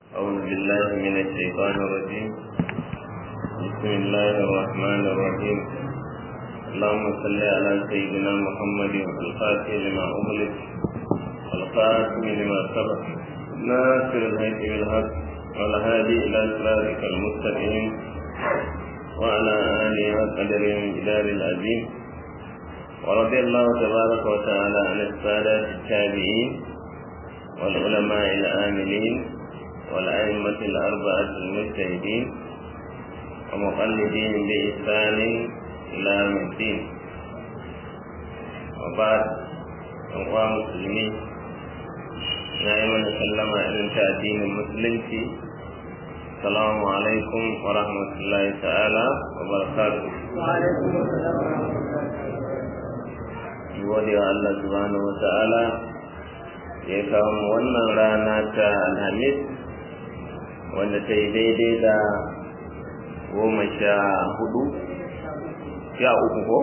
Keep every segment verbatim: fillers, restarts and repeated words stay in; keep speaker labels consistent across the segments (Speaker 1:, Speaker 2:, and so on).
Speaker 1: أعوذ بالله من الشيطان الرجيم. بسم الله الرحمن الرحيم. اللهم صل على سيدنا محمد الفاتح لما أغلق والخاتم لما سبق ناصر الحق بالحق والهادي إلى صراطك المستقيم وعلى آله وقدر الجلال العظيم. ورضي الله تبارك وتعالى عن السادة التابعين والعلماء العاملين والأئمة الأربعة المجتهدين ومقلدين بإحسان إلى يوم الدين. وبعد، أيها المسلمين، دائما نسلم على الدين المسلم. السلام عليكم ورحمة الله تعالى وبركاته.
Speaker 2: وعليكم السلام ورحمة الله.
Speaker 1: gode wa Allah subhanahu wa ta'ala ya kawo mu wannan rana ta Alhamis wanda ta yi daidai da goma sha hudu sha uku ko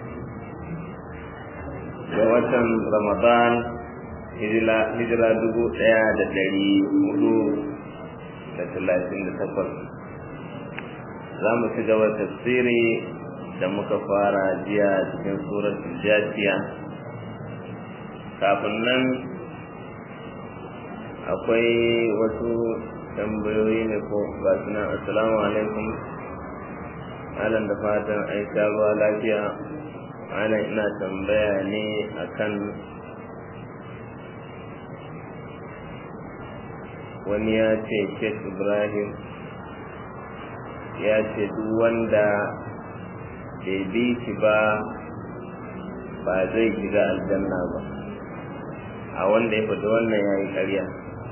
Speaker 1: da watan Ramadan hijira dubu ɗaya da ɗari hudu da talatin da takwas. Za mu ci gaba tafsiri da muka fara jiya cikin suratul Jasiya. Kafin nan akwai wasu tambayoyi ne ko ba suna. Assalamu alaikum malam, da fatan an sha ruwa lafiya. Malam, ina tambaya ne akan wani ya ce Sheikh Ibrahim ya ce duk wanda bai bi shi ba ba zai shiga aljanna ba. A wanda ya faɗi wannan ya yi ƙarya,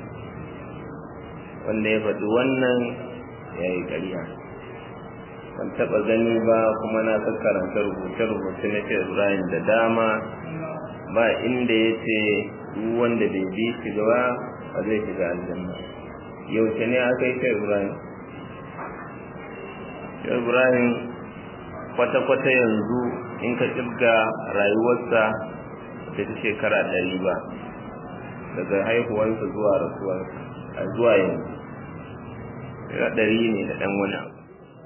Speaker 1: wanda ya faɗi wannan ya yi ƙarya. Ban taɓa gani ba, kuma na san karanta rubuce-rubuce na ce Ibrahim da dama ba inda ya ce duk wanda bai bi shi ba ba zai shiga aljanna. Yaushe ne aka yi kai Ibrahim? Ibrahim kwata-kwata yanzu in ka kirga rayuwarsa da ta shekara ɗari ba, daga haihuwarsa zuwa rasuwarsa a zuwa yanzu ya ɗari ne da ɗan wani abu,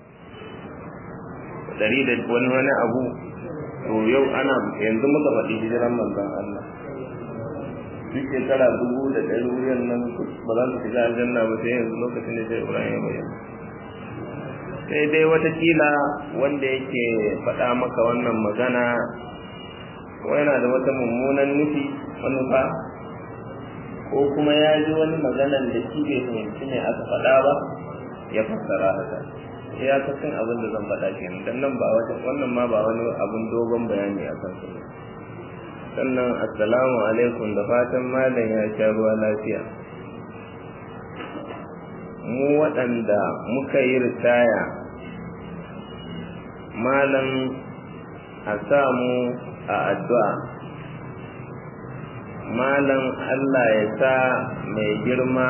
Speaker 1: ɗari da wani wani abu. To yau ana yanzu muka faɗi hijiran manzon Allah, duk shekara dubu da ɗari wuyan nan ba za su shiga aljanna ba sai yanzu lokacin da sai Ibrahim ya bayyana. Sai dai watakila wanda yake faɗa maka wannan magana ko yana da wata mummunan nufi manufa, ko kuma ya ji wani maganan da shi bai fahimci ne aka faɗa ba ya fassara haka. Ya kasan abin da zan faɗa kenan, dan nan ba wata wannan ma ba wani abin dogon bayani a kan su. Sannan assalamu alaikum, da fatan malam ya sha ruwa lafiya. Mu waɗanda muka yi ritaya, malam a samu a addu'a. Malam Allah ya sa mai girma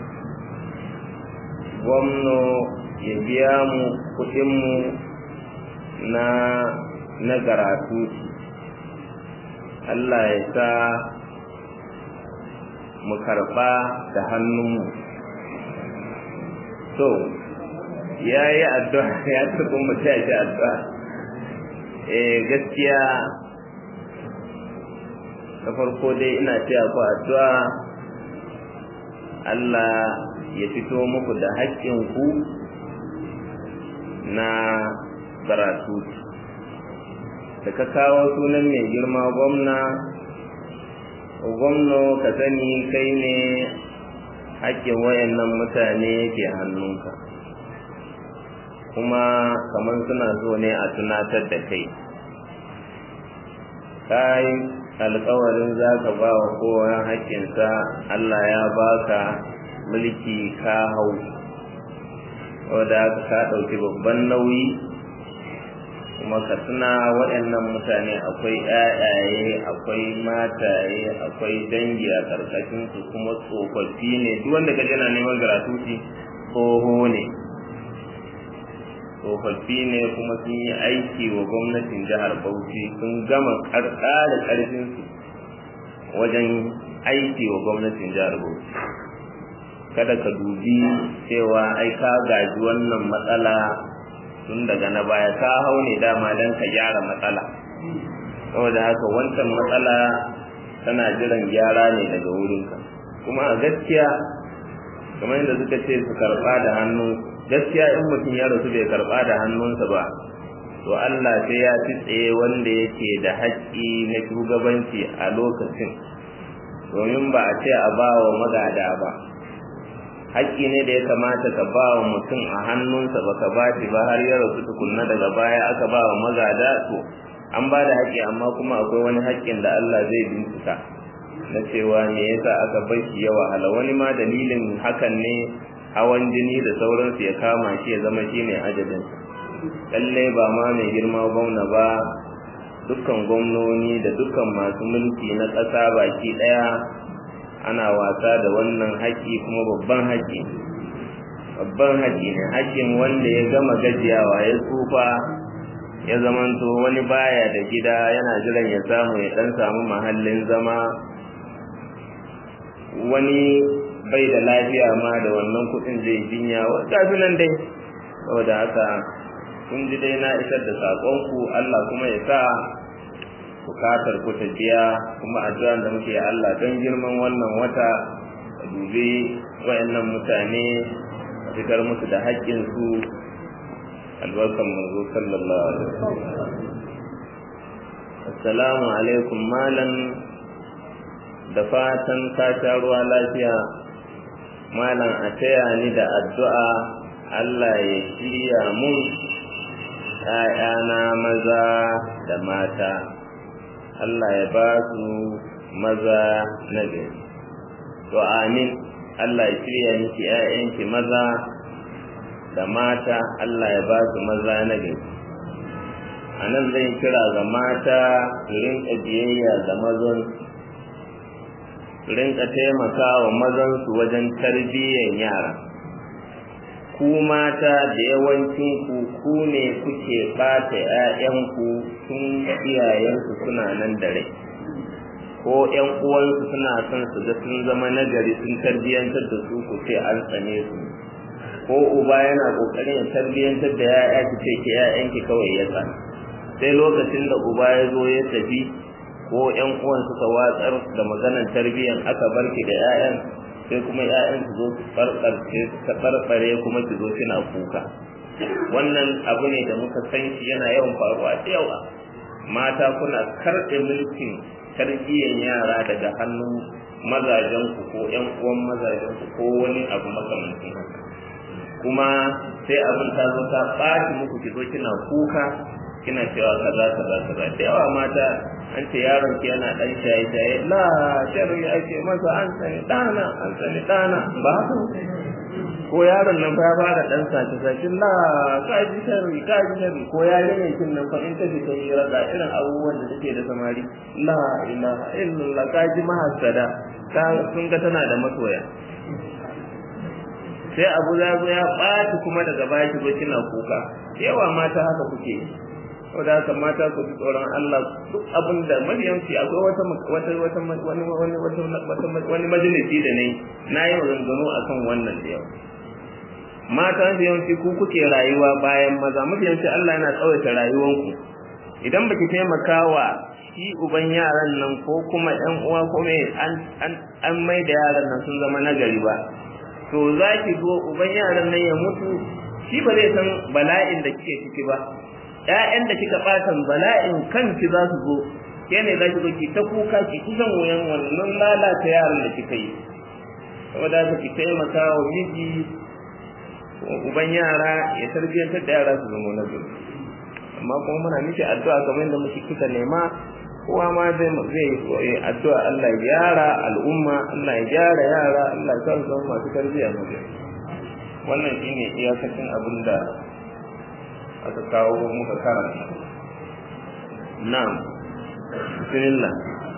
Speaker 1: gwamno ya biya mu kuɗinmu na na garatu. Allah ya sa mu karɓa da hannunmu. So, ya yi addu'a ya tukun mutu ya ce addu'a. Eh gaskiya da farko dai ina taya ku addu'a Allah ya fito muku da haƙƙinku na karatu. Da ka kawo sunan mai girma gwamna, gwamna ka sani kai ne haƙƙin wayannan mutane ke hannunka, kuma kamar suna so ne a tunatar da kai. Kai alƙawarin za ka ba wa kowa haƙƙinsa, Allah ya baka mulki ka hau, wadda ka ɗauki babban nauyi. Kuma ka tuna waɗannan mutane akwai ƴaƴaye, akwai mataye, akwai dangi a ƙarƙashin su, kuma tsofaffi ne. Duk wanda ka jana neman gratuity tsoho ne, tsofaffi ne, kuma sun yi aiki wa gwamnatin jihar Bauchi, sun gama ƙarƙara ƙarfin su wajen aiki wa gwamnatin jihar Bauchi. kada ka dubi cewa ai ka gaji wannan matsala tun daga na baya ka hau ne dama don ka gyara matsala saboda haka wancan matsala tana jiran gyara ne daga wurinka kuma a gaskiya kamar yadda suka ce su karɓa da hannu gaskiya in mutum ya rasu bai karɓa da hannunsa ba to Allah sai ya fi tsaye wanda yake da haƙƙi na shugabanci a lokacin domin ba a ce a ba wa magada ba haƙƙi ne da ya kamata ka ba wa mutum a hannunsa ba ka ba shi ba har ya rasu tukunna daga baya aka ba wa magada to an ba da haƙƙi amma kuma akwai wani haƙƙin da Allah zai bincika na cewa me yasa aka bar shi ya wahala wani ma dalilin hakan ne hawan jini da sauransu ya kama shi ya zama shi ne ajalin lalle ba ma mai girma gwamna ba dukkan gwamnoni da dukkan masu mulki na ƙasa baki ɗaya ana wasa da wannan haƙƙi kuma babban haƙƙi babban haƙƙi ne haƙƙin wanda ya gama gajiyawa ya tsufa ya zamanto wani baya da gida yana jiran ya samu ya ɗan samu mahallin zama wani bai da lafiya ma da wannan kuɗin zai jinya wata nan dai saboda haka kun ji dai na isar da saƙonku Allah kuma ya sa bukatar ku ta biya kuma addu'an da muke Allah don girman wannan wata a dubi wayannan mutane a fitar musu da haƙƙin su albarkan manzo sallallahu alaihi wasallam assalamu alaikum malam da fatan ka sha ruwa lafiya malam a taya ni da addu'a Allah ya shirya mun ƴaƴana maza da mata Allah ya ba su maza na gari to amin Allah ya shirya miki ƴaƴanki maza da mata Allah ya ba su maza na gari anan zan kira ga mata su rinka biyayya ga mazan su rinka taimakawa mazan su wajen tarbiyyar yara ku mata da yawancin ku ku ne kuke bata ƴaƴanku tun iyayensu suna nan da rai ko ƴan uwansu suna son su ga sun zama nagari sun tarbiyyantar da su ku ce an tsane su ko uba yana kokarin ya tarbiyyantar da ƴaƴa ki ce ki ƴaƴanki kawai ya tsana sai lokacin da uba ya zo ya tafi ko ƴan uwan suka watsar da maganar tarbiyyan aka barki da ƴaƴan sai kuma ƴaƴan su zo su farkarce su farfare kuma ki zo kina kuka wannan abu ne da muka san shi yana yawan faruwa da yawa mata kuna karɓe mulkin tarbiyyar yara daga hannun mazajen ku ko ƴan uwan mazajen ku ko wani abu makamancin haka kuma sai abin ta zo ta ɓaci muku ki zo kina kuka kina cewa kaza kaza kaza da yawa mata an ce yaron ki yana dan shaye shaye la sharri ake masa an sani dana an sani dana ba ko yaron nan fa ya fara dan sace sace la ka ji sharri ka ji sharri ko yaron kin nan fa in ta ji kai raga irin abubuwan da take da samari la ilaha illallah ka ji mahassada ka sun ga tana da masoya sai abu za ya ɓaci kuma daga baya ki zo kina kuka yawa mata haka kuke saboda haka mata ku ji tsoron Allah duk abin da mabiyanci akwai wata wata wata wani wani wata wani majalisi da nayi nayi maganganu akan wannan da yau mata mabiyanci ku kuke rayuwa bayan maza mabiyanci Allah yana tsawaita rayuwanku idan baki taimakawa shi uban yaran nan ko kuma ƴan uwa ko me an an an mai da yaran nan sun zama nagari ba to zaki zo uban yaran nan ya mutu shi ba zai san bala'in da kike ciki ba ƴaƴan da kika batan bala'in kanki za su zo ke ne za ki zo ki ta kuka ki kusan wayan wannan lalata yaran da kika yi saboda haka ki taimaka wa miji uban yara ya tarbiyyantar da yara su zama nagari amma kuma muna miki addu'a kamar yadda muke kika nema kowa ma zai zai yi addu'a Allah ya gyara al'umma Allah ya gyara yara Allah ya sa su zama masu tarbiyya nagari wannan shine iyakacin abin da aka kawo muka karanta na'am bismillah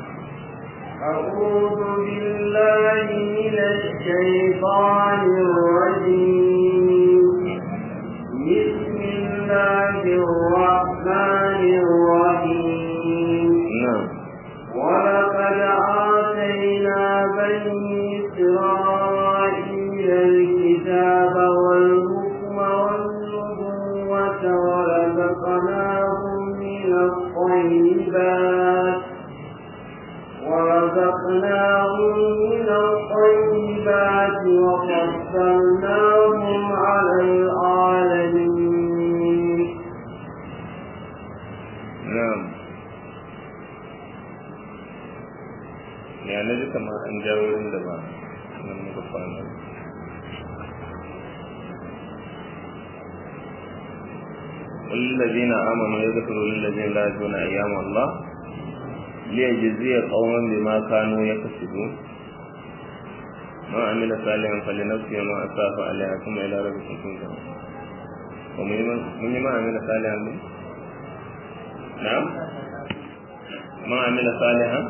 Speaker 2: أعوذ بالله من الشيطان الرجيم بسم الله الرحمن الرحيم
Speaker 1: نعم
Speaker 2: ولقد آتينا بني إسرائيل الكتاب والحكم والنبوة ورزقناهم من الطيبات ورزقناهم من الطيبات وفضلناهم على العالمين.
Speaker 1: نعم. يعني لك ما أنجاور لما من مقفانا والذين آمنوا يذكروا للذين لا يرجون أيام الله ليجزي قوما بما كانوا يكسبون ما عمل صالحا فلنفسه وما أساء فعليها ثم إلى ربكم ترجعون. ومن ما عمل صالحا نعم ما عمل صالحا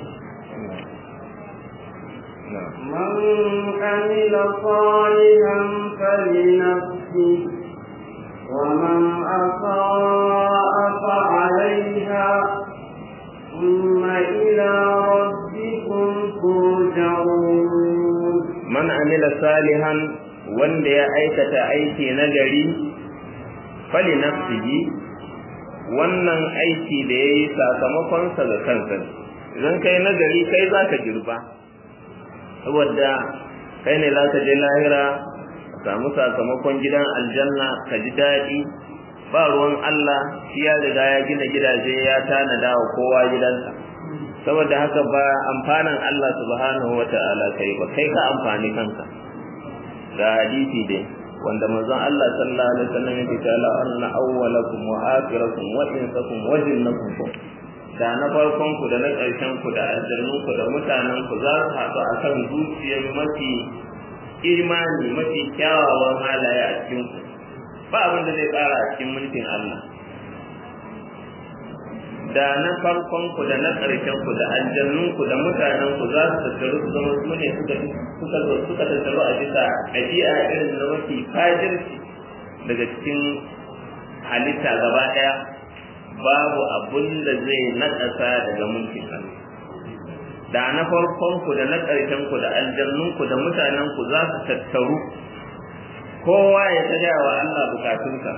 Speaker 1: نعم
Speaker 2: من عمل صالحا فلنفسه ومن أساء فعليها ثم إلى ربكم ترجعون.
Speaker 1: من عمل صالحا wanda ya aikata aiki nagari fali nafsihi wannan aiki da yayi sakamakon sa ga kansa. Idan kai nagari kai zaka girba saboda kai ne zaka je lahira ka samu sakamakon gidan aljanna ka ji dadi ba ruwan Allah shi ya riga ya gina gidaje ya tanada wa kowa gidansa saboda haka ba amfanin Allah subhanahu wataala kai ba kai ka amfani kanka. Ga hadisi dai wanda manzon Allah sallallahu alaihi wasallam yake cewa anna awwalakum wa akhirakum wa insakum wa jinnakum da na farkon ku da na ƙarshen ku da aljannun ku da mutanen ku za su haɗu akan zuciyar mafi imani mafi kyawawan halaye a cikin ku ba abin da zai ƙara a cikin mulkin Allah. Da na farkon ku da na ƙarshen ku da aljannun ku da mutanen ku za su tattaru su zama su ne suka suka suka tattaru a bisa ɗabi'a irin na mafi fajirci daga cikin halitta gaba ɗaya babu abin da zai naƙasa daga mulkin Allah. Da na farkon ku da na ƙarshen ku da aljannun ku da mutanen ku za su tattaru kowa ya tsaya wa Allah bukatunsa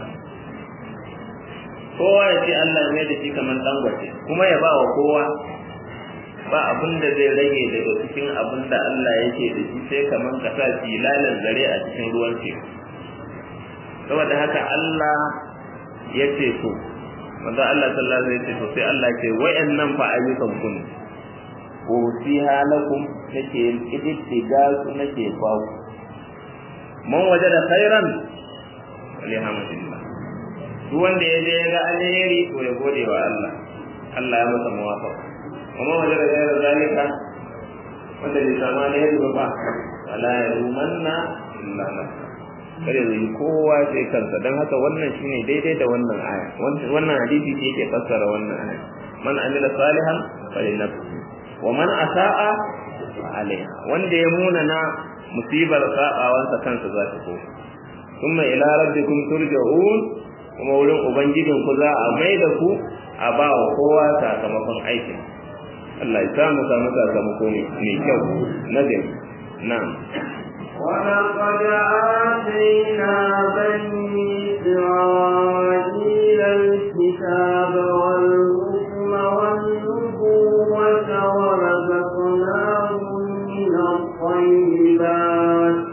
Speaker 1: kowa ya ce Allah ne da shi kamar dangwace kuma ya ba wa kowa ba abin da zai rage daga cikin abin da Allah yake da shi sai kamar ka sa filalan zare a cikin ruwan teku. Saboda haka Allah ya ce to manzo Allah sallallahu alaihi wasallam ya ce sai Allah ce wayannan fa ayyukan kun ko fiha lakum nake ididdiga su nake ba ku man wajada khairan alhamdulillah duk wanda ya je ga alheri to ya gode wa Allah Allah ya masa muwafaqa kuma wajada ghayra zalika wanda bai samu alheri ba wala yumanna illa nafsa kare zai kowa sai kansa dan haka wannan shine daidai da wannan aya wannan hadisi ce yake fassara wannan aya man amila salihan falinafsi wa man asaa alaiha wanda ya munana musibar sa'awansa kansa za ta koma kuma ila rabbikum turja'un kuma wurin ubangijin ku za a mai da ku a ba wa kowa sakamakon aikin Allah ya samu samu sakamako ne mai kyau na gari na'am
Speaker 2: ولقد آتينا بني إسرائيل الكتاب والحكم والنبوة ورزقناهم من الطيبات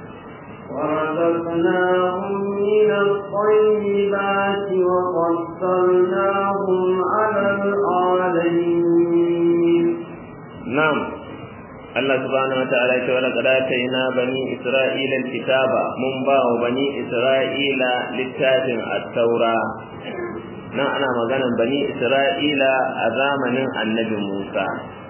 Speaker 2: ورزقناهم من الطيبات وفضلناهم على العالمين.
Speaker 1: نعم Allah subhanahu wataala ya ce wala qadaina bani isra'ila alkitaba mun ba wa bani isra'ila littafin at-taura nan ana maganan bani isra'ila a zamanin annabi Musa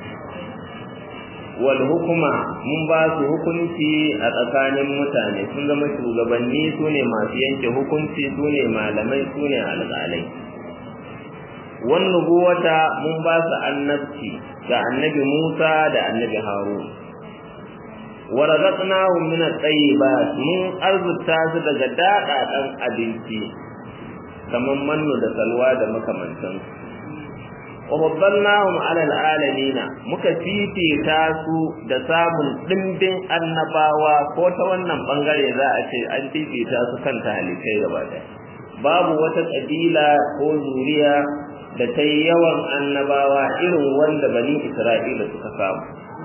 Speaker 1: wal hukuma mun ba su hukunci a tsakanin mutane sun zama shugabanni sune masu yanke hukunci sune malamai sune alƙalai wan nubuwata mun ba su annabci ga annabi Musa da annabi Harun wa razaqnahum min at-tayyibat mun arzuta su daga dadadan abinci kaman manno da salwa da makamantan wa faddalnahum ala alalamin muka fifita su da samun dimbin annabawa ko ta wannan bangare za a ce an fifita su kan talikai gaba daya babu wata kabila ko zuriya da ta yi yawan annabawa irin wanda bani Isra'ila suka samu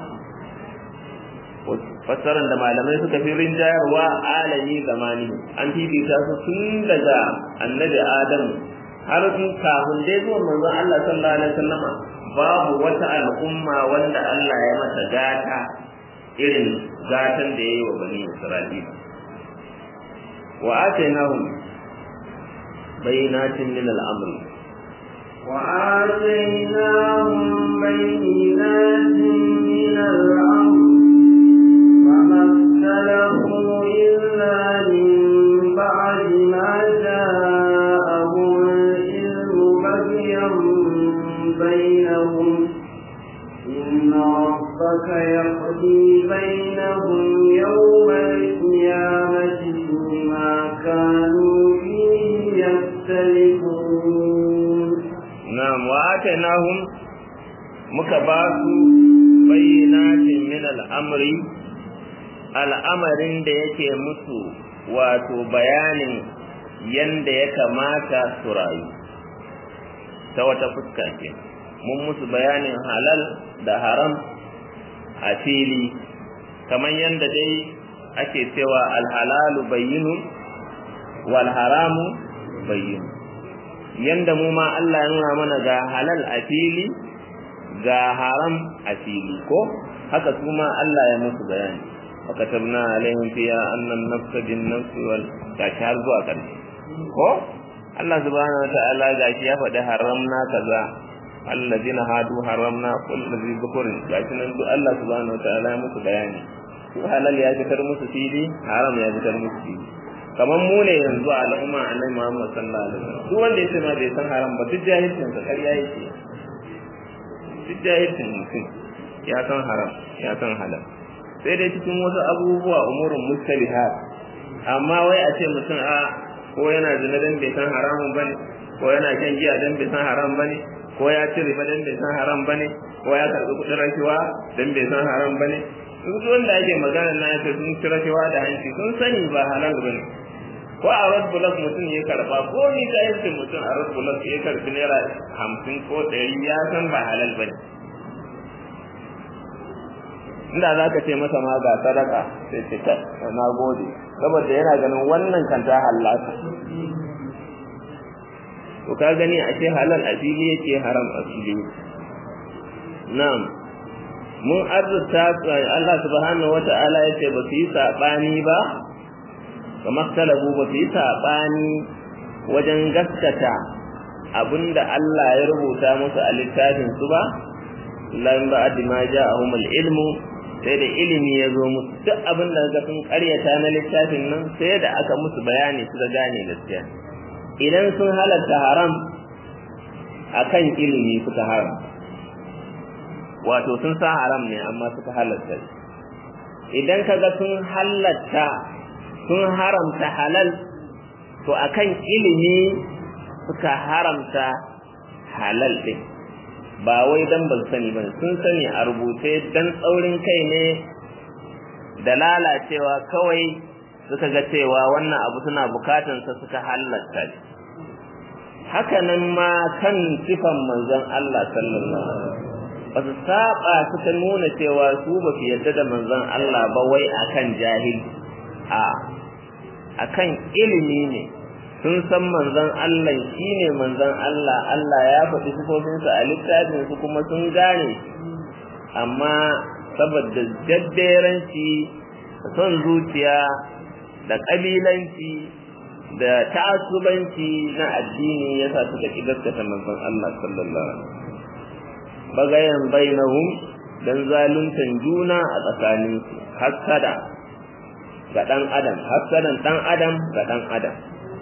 Speaker 1: fassarar da malamai suka fi rinjayarwa alami zamani an fifita su tun daga annabi Adamu har in kafin dai zuwan manzon Allah sallallahu alaihi wasallam babu wata al'umma wanda Allah ya mata gata irin gatan da yayi wa bani Isra'ila wa atainahum bayinatin min al-amr
Speaker 2: wa atainahum bayinatin min al-amr fama ikhtalafu illa min ba'di ma ja'ahum بينهم إن ربك يقضي بينهم يوم القيامة فيما كانوا فيه يختلفون
Speaker 1: نعم وآتيناهم مكباسوا بينات من الأمر al'amarin da yake musu wato bayanin yanda ya kamata su rayu ta wata fuska ce mun musu bayanin halal da haram a fili kamar yadda dai ake cewa alhalalu bayyinun wal haramu bayyinun yanda mu ma Allah ya nuna mana ga halal a fili ga haram a fili ko haka kuma Allah ya musu bayani wakatabna alaihim fiha anna an-nafsa bin-nafsi wal har zuwa ƙarshe ko Allah subhanahu wataala gashi ya faɗi haramna kaza allazina hadu haramna kullu dhi dhukrin gashi nan duk Allah subhanahu wataala ya musu bayani su halal ya fitar musu fili haram ya fitar musu fili kamar mu ne yanzu a al'umma annabi Muhammad sallallahu alaihi wasallam duk wanda yace ma bai san haram ba duk jahilcin sa ƙarya yake duk jahilcin mutum ya san haram ya san halal sai dai cikin wasu abubuwa umurun mustalihat amma wai a ce mutum a ko yana zina dan bai san haramun bane ko yana shan giya dan bai san haram bane ko ya ci riba dan bai san haram bane ko ya karbi kudin rashawa dan bai san haram bane duk wanda ake magana na yace sun ci rashawa da hanci sun sani ba halal bane ko a red block mutum ya karba ko ni da yake mutum a red block ya karbi naira hamsin ko ɗari ya san ba halal bane inda zaka ce masa ma ga sadaka sai ce ta na gode saboda yana ganin wannan kan ta halaka to ka gani a ce halal a fili yake haram a fili na'am mun arzuta Allah subhanahu wata'ala yace ba su yi sabani ba kamar talabu ba su yi sabani wajen gaskata abinda Allah ya rubuta musu a littafin su ba lan ba'd ma ja'ahum al-ilmu sai da ilimi ya zo musu duk abin da ga sun karyata na littafin nan sai da aka musu bayani su da gane gaskiya idan sun halatta haram akan ilimi suka haram wato sun sa haram ne amma suka halatta idan kaga sun halatta sun haramta halal to akan ilimi suka haramta halal din ba wai dan ban sani ba sun sani a rubuce dan tsaurin kai ne da lalacewa kawai suka ga cewa wannan abu suna bukatun sa suka halatta haka nan ma kan sifan manzon Allah sallallahu alaihi wasallam ba su saba suka nuna cewa su ba su yarda da manzon Allah ba wai akan jahil a akan ilimi ne sun san manzon Allah shine manzon Allah Allah ya faɗi sifofinsa a littafin su kuma sun gane amma saboda jadderanci son zuciya da kabilanci da ta'assubanci na addini yasa suka ki gaskata manzon Allah sallallahu alaihi wasallam bagayan bainahum dan zaluntan juna a tsakanin su hasada ga dan adam hasadan dan adam ga dan adam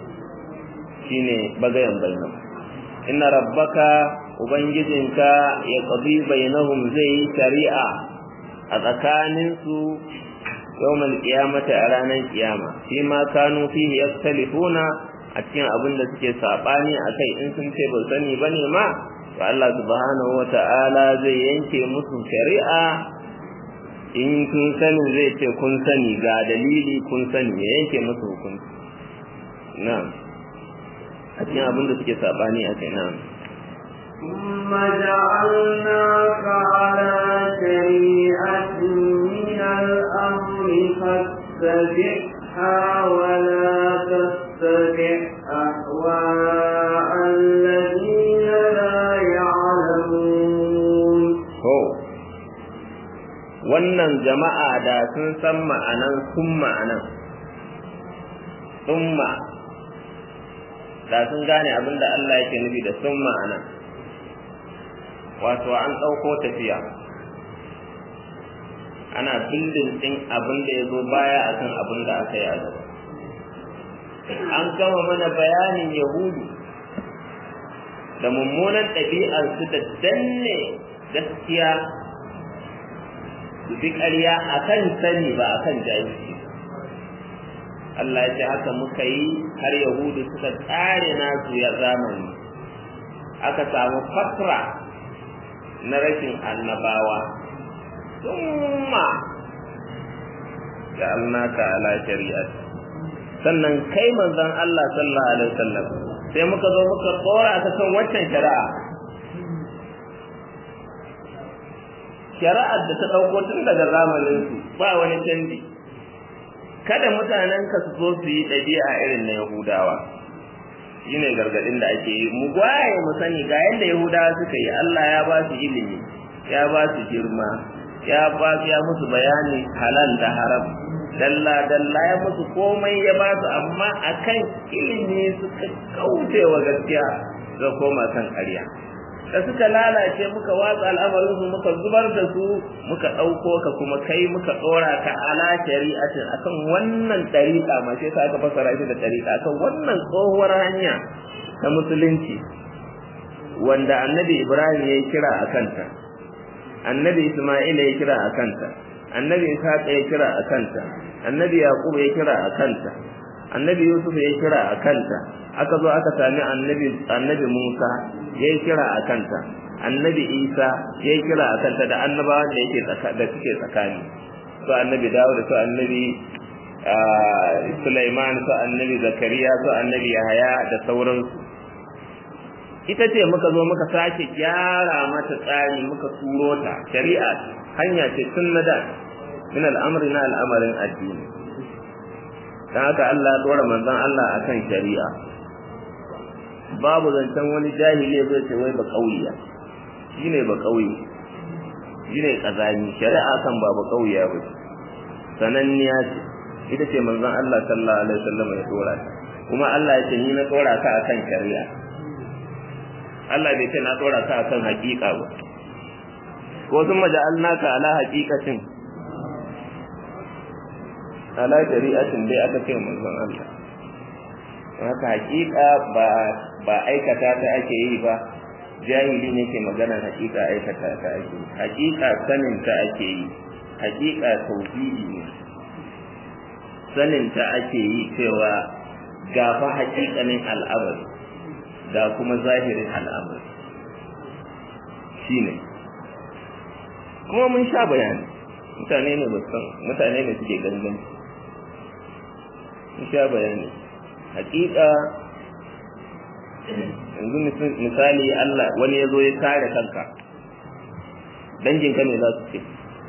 Speaker 1: shine bagayan bainahum inna rabbaka ubangijinka ya qadi bainahum zai shari'a a tsakanin su yawmal qiyamati a ranar kiyama shi ma kanu fihi yaktalifuna a cikin abin da suke sabani akai in sun ce ba sani bane ma to Allah subhanahu wata'ala zai yanke musu shari'a in kun sani zai ce kun sani ga dalili kun sani ya yanke musu hukunci na'am a cikin abin da suke sabani a kai na'am
Speaker 2: ثم جعلناك على شريعة من الأمر فاتبعها ولا تتبع أهواء الذين لا يعلمون.
Speaker 1: wannan jama'a da sun san ma'anan sun ma'anan summa da sun gane abin da Allah yake nufi da sun ma'anan wato an ɗauko tafiya ana bildin ɗin abin da ya zo baya akan abin da aka yi a gaba an gama mana bayanin yahudu da mummunan ɗabi'arsu da danne gaskiya su bi ƙarya a kan sani ba a kan jahilci Allah ya ce haka muka yi har yahudu suka tsare nasu ya zamani aka samu fatra na rashin annabawa summa ja'alnaka ala shari'at sannan kai manzon Allah sallallahu alaihi wasallam sai muka zo muka tsora ta kan waccan shari'a shari'ar da ta dauko tun daga zamanin su ba wani canji kada mutanen ka su zo su yi dabi'a irin na Yahudawa shine gargadin da ake yi mu gwaye mu sani ga yanda Yahudawa suka yi Allah ya ba su ilimi ya ba su girma ya ba su ya musu bayani halal da haram dalla dalla ya musu komai ya ba su amma akan ilimi suka kaucewa gaskiya ga koma kan ƙarya da suka lalace muka watsa al'amarin su muka zubar da su muka dauko ka kuma kai muka dora ka ala shari'atin akan wannan dariqa ma sai aka fasara shi da dariqa akan wannan tsohuwar hanya ta musulunci wanda annabi Ibrahim ya kira akan ta annabi Isma'il ya kira akan ta annabi Ishaq ya kira akan ta annabi Yaqub ya kira akan ta annabi Yusuf ya kira akan ta aka zo aka sami annabi annabi Musa yayi kira akan ta annabi Isa yayi kira akan ta da annabawan da yake tsaka da suke tsakani to annabi Dawud to annabi Sulaiman to annabi Zakariya to annabi Yahaya da sauransu ita ce muka zo muka sake gyara mata tsari muka turo ta shari'a hanya ce sunnada min al'amri na al'amarin addini dan haka Allah ya dora manzon Allah akan shari'a babu zancen wani jahili zai ce wai ba kauliya shine ba kauye shine kazani shari'a kan ba ba kauya ba sananniya ce ita ce manzon Allah sallallahu alaihi wasallam ya dora ta kuma Allah ya ce ni na dora ka akan shari'a Allah bai ce na dora ka akan hakika ba ko sun maja'alnaka ala haqiqatin ala shari'atin dai aka ce manzon Allah haka hakika ba ba aikata ta ake yi ba jahili ne ke magana hakika aikata ta ake yi hakika sanin ta ake yi hakika tauhidi ne sanin ta ake yi cewa ga fa hakikanin al'amari da kuma zahirin al'amari shine kuma mun sha bayani mutane ne ba san mutane ne suke gangan mun sha bayani hakika yanzu misali Allah wani yazo ya kare kanka dangin ka ne za su ce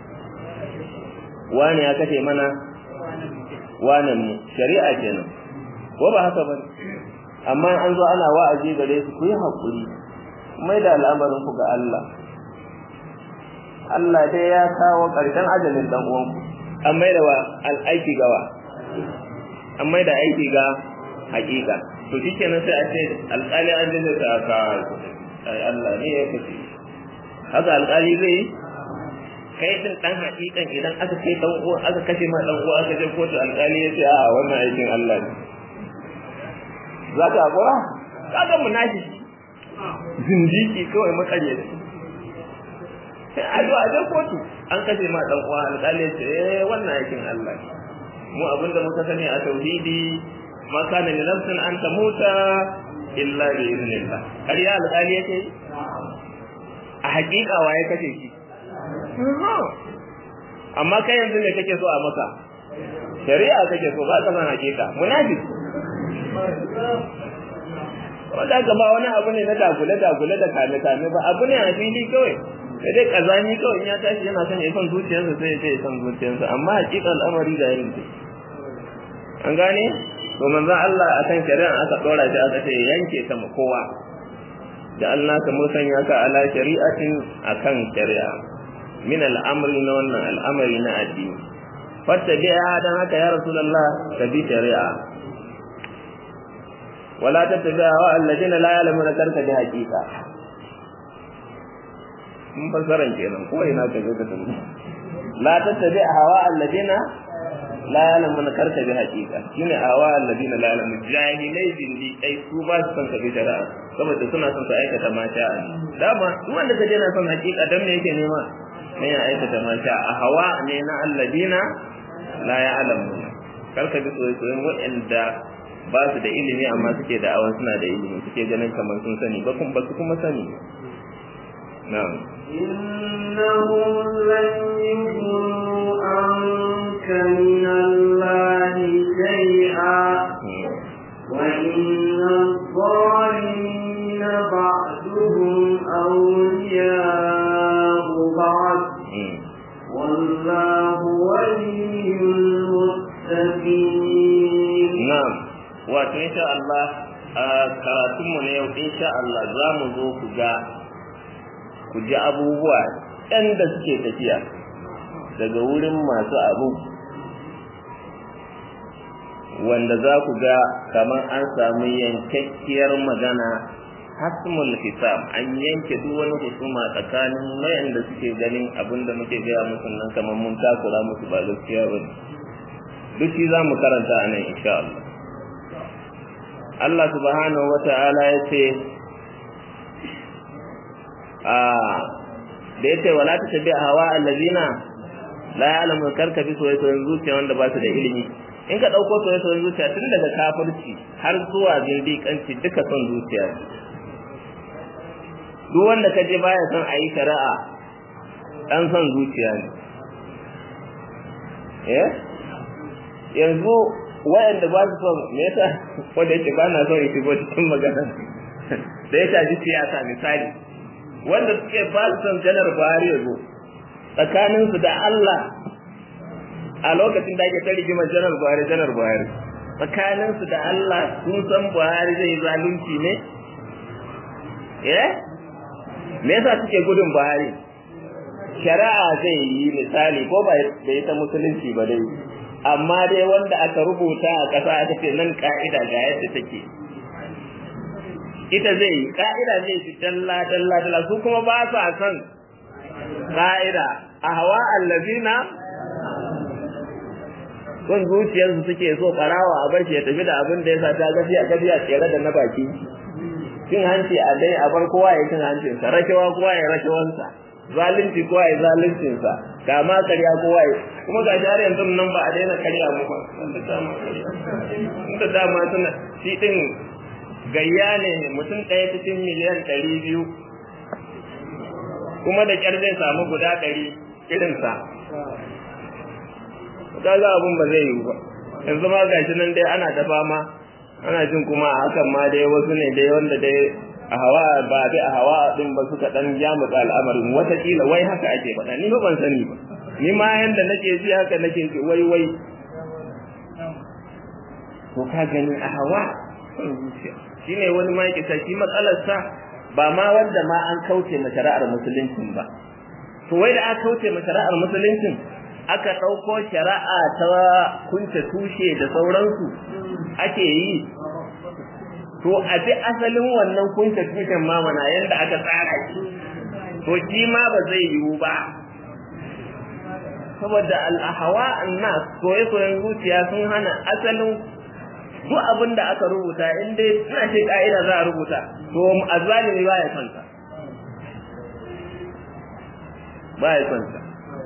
Speaker 1: wani ya kace mana wannan shari'a kenan ko ba haka bane amma an zo ana wa'azi gare su ku yi hakuri mai da al'amarin ku ga Allah Allah dai ya kawo ƙarshen ajalin dan uwanku an mai da wa al'aiki gawa an mai da aiki ga hakika to shikenan sai a ce alƙali an dinga ta ka ai Allah ne ya kace haka alƙali zai kai din dan hakikan idan aka kai dan uwa aka kashe ma dan uwa aka je kotu alƙali ya ce a wannan aikin Allah ne zaka hakura kaga munafiki zindiki kawai makare sai a zo a je kotu an kashe ma dan uwa alƙali ya ce eh wannan aikin Allah ne mu abinda muka sani a tauhidi ma kana li nafsin an tamuta illa bi idnillah har ya alƙali yake hakika waye kace shi amma kai yanzu ne kake so a maka shari'a kake so ba ka san hakika munafiki wanda ka ba wani abu ne na dagule dagule da kame kame ba abu ne a fili kawai sai dai kazani kawai in ya tashi yana son ya san zuciyarsa sai ya ce ya san zuciyarsa amma hakika al'amari da yin an gane to manzon Allah akan shari'a aka dora shi aka ce yanke ta mu kowa da Allah ka mun sanya ka ala shari'atin akan shari'a min al'amri na wannan al'amari na addini fattabi'a dan haka ya rasulullah ka bi shari'a wala tattabi'a wa alladina la ya'lamuna karka bi haqiqa mun fasaran kenan ko ina ka je ka tabbata la tattabi'a hawa alladina la ya'lamuna karka bi haqiqa shine hawa alladina la ya'lamun jahilai bindi ai su ba su san ka bi shari'a saboda suna son su aikata mata dama duk wanda kaje na son haqiqa dan me yake nema ne ya aikata mata a hawa ne na alladina la ya'lamun karka bi soyayyen wa'anda ba su da ilimi amma suke da awan suna da ilimi suke ganin kamar sun sani ba kuma ba su kuma sani na'am
Speaker 2: innahum lan yughnu anka min Allahi shay'a wa inna adh-dhalimina ba'duhum awliya'u ba'd wallahu waliyyul muttaqin
Speaker 1: na'am wato insha Allah karatun mu ne yau insha Allah za mu zo ku ga ku ji abubuwa ɗan da suke tafiya daga wurin masu abu wanda za ku ga kamar an samu yankakkiyar magana hasmul hisab an yanke duk wani husuma tsakanin wayanda suke ganin abinda muke gaya musu nan kamar mun takura musu ba gaskiya ba duk shi za mu karanta a nan insha Allah Allah subhanahu wata'ala ya ce a da yace wala tabi hawa allazina la ya'lamu karka bi soyayyen zuciya wanda ba su da ilimi in ka dauko soyayyen zuciya tun daga kafirci har zuwa zindiƙanci duka son zuciya duk wanda ka je baya son ayi shari'a dan son zuciya ne eh yanzu wayanda ba su son me yasa wanda yake ba na son shigo cikin magana da ya tafi siyasa misali wanda suke ba su son janar Buhari yazo tsakanin su da Allah a lokacin da ake ta rigimar janar Buhari janar Buhari tsakanin su da Allah sun san Buhari zai zalunci ne eh me yasa suke gudun Buhari shari'a zai yi misali ko ba bai ta musulunci ba dai amma dai wanda aka rubuta a ƙasa aka ce nan ka'ida ga yadda take ita zai ka'ida zai fi dalla dalla dalla su kuma ba sa son ka'ida a hawa allazina son zuciyarsu suke so karawa a barci ya tafi da abin da ya sa ta gafiya gafiya tsere da na baki cin hanci a dai a bar kowa ya cin hancinsa rashawa kowa ya rashawansa zalunci kowa ya zaluncinsa kama karya kowa ya kuma ga jari yanzu nan ba a daina karya mu ba inda dama suna shi din gayya ne mutum ɗaya cikin miliyan ɗari biyu kuma da ƙyar zai samu guda ɗari irinsa kaga abun ba zai yi ba yanzu ma gashi nan dai ana ta fama ana jin kuma a hakan ma dai wasu ne dai wanda dai a hawa ba dai a hawa din ba suka dan jamuka al'amarin watakila wai haka ake faɗa ni ba ban sani ba ni ma yanda nake ji haka nake ji wai wai to ka gani a hawa shine wani ma yake ta shi matsalar sa ba ma wanda ma an kauce ma shari'ar musulunci ba to wai da aka kauce ma shari'ar musulunci aka dauko shari'a ta kunta tushe da sauransu ake yi to a bi asalin wannan kunta tushen ma mana yanda aka tsara shi to shi ma ba zai yiwu ba saboda al-ahwa an-nas soyayyen zuciya sun hana asalin duk abin da aka rubuta in dai ina ce ka'ida za a rubuta to azalimi ba ya kanta ba ya kanta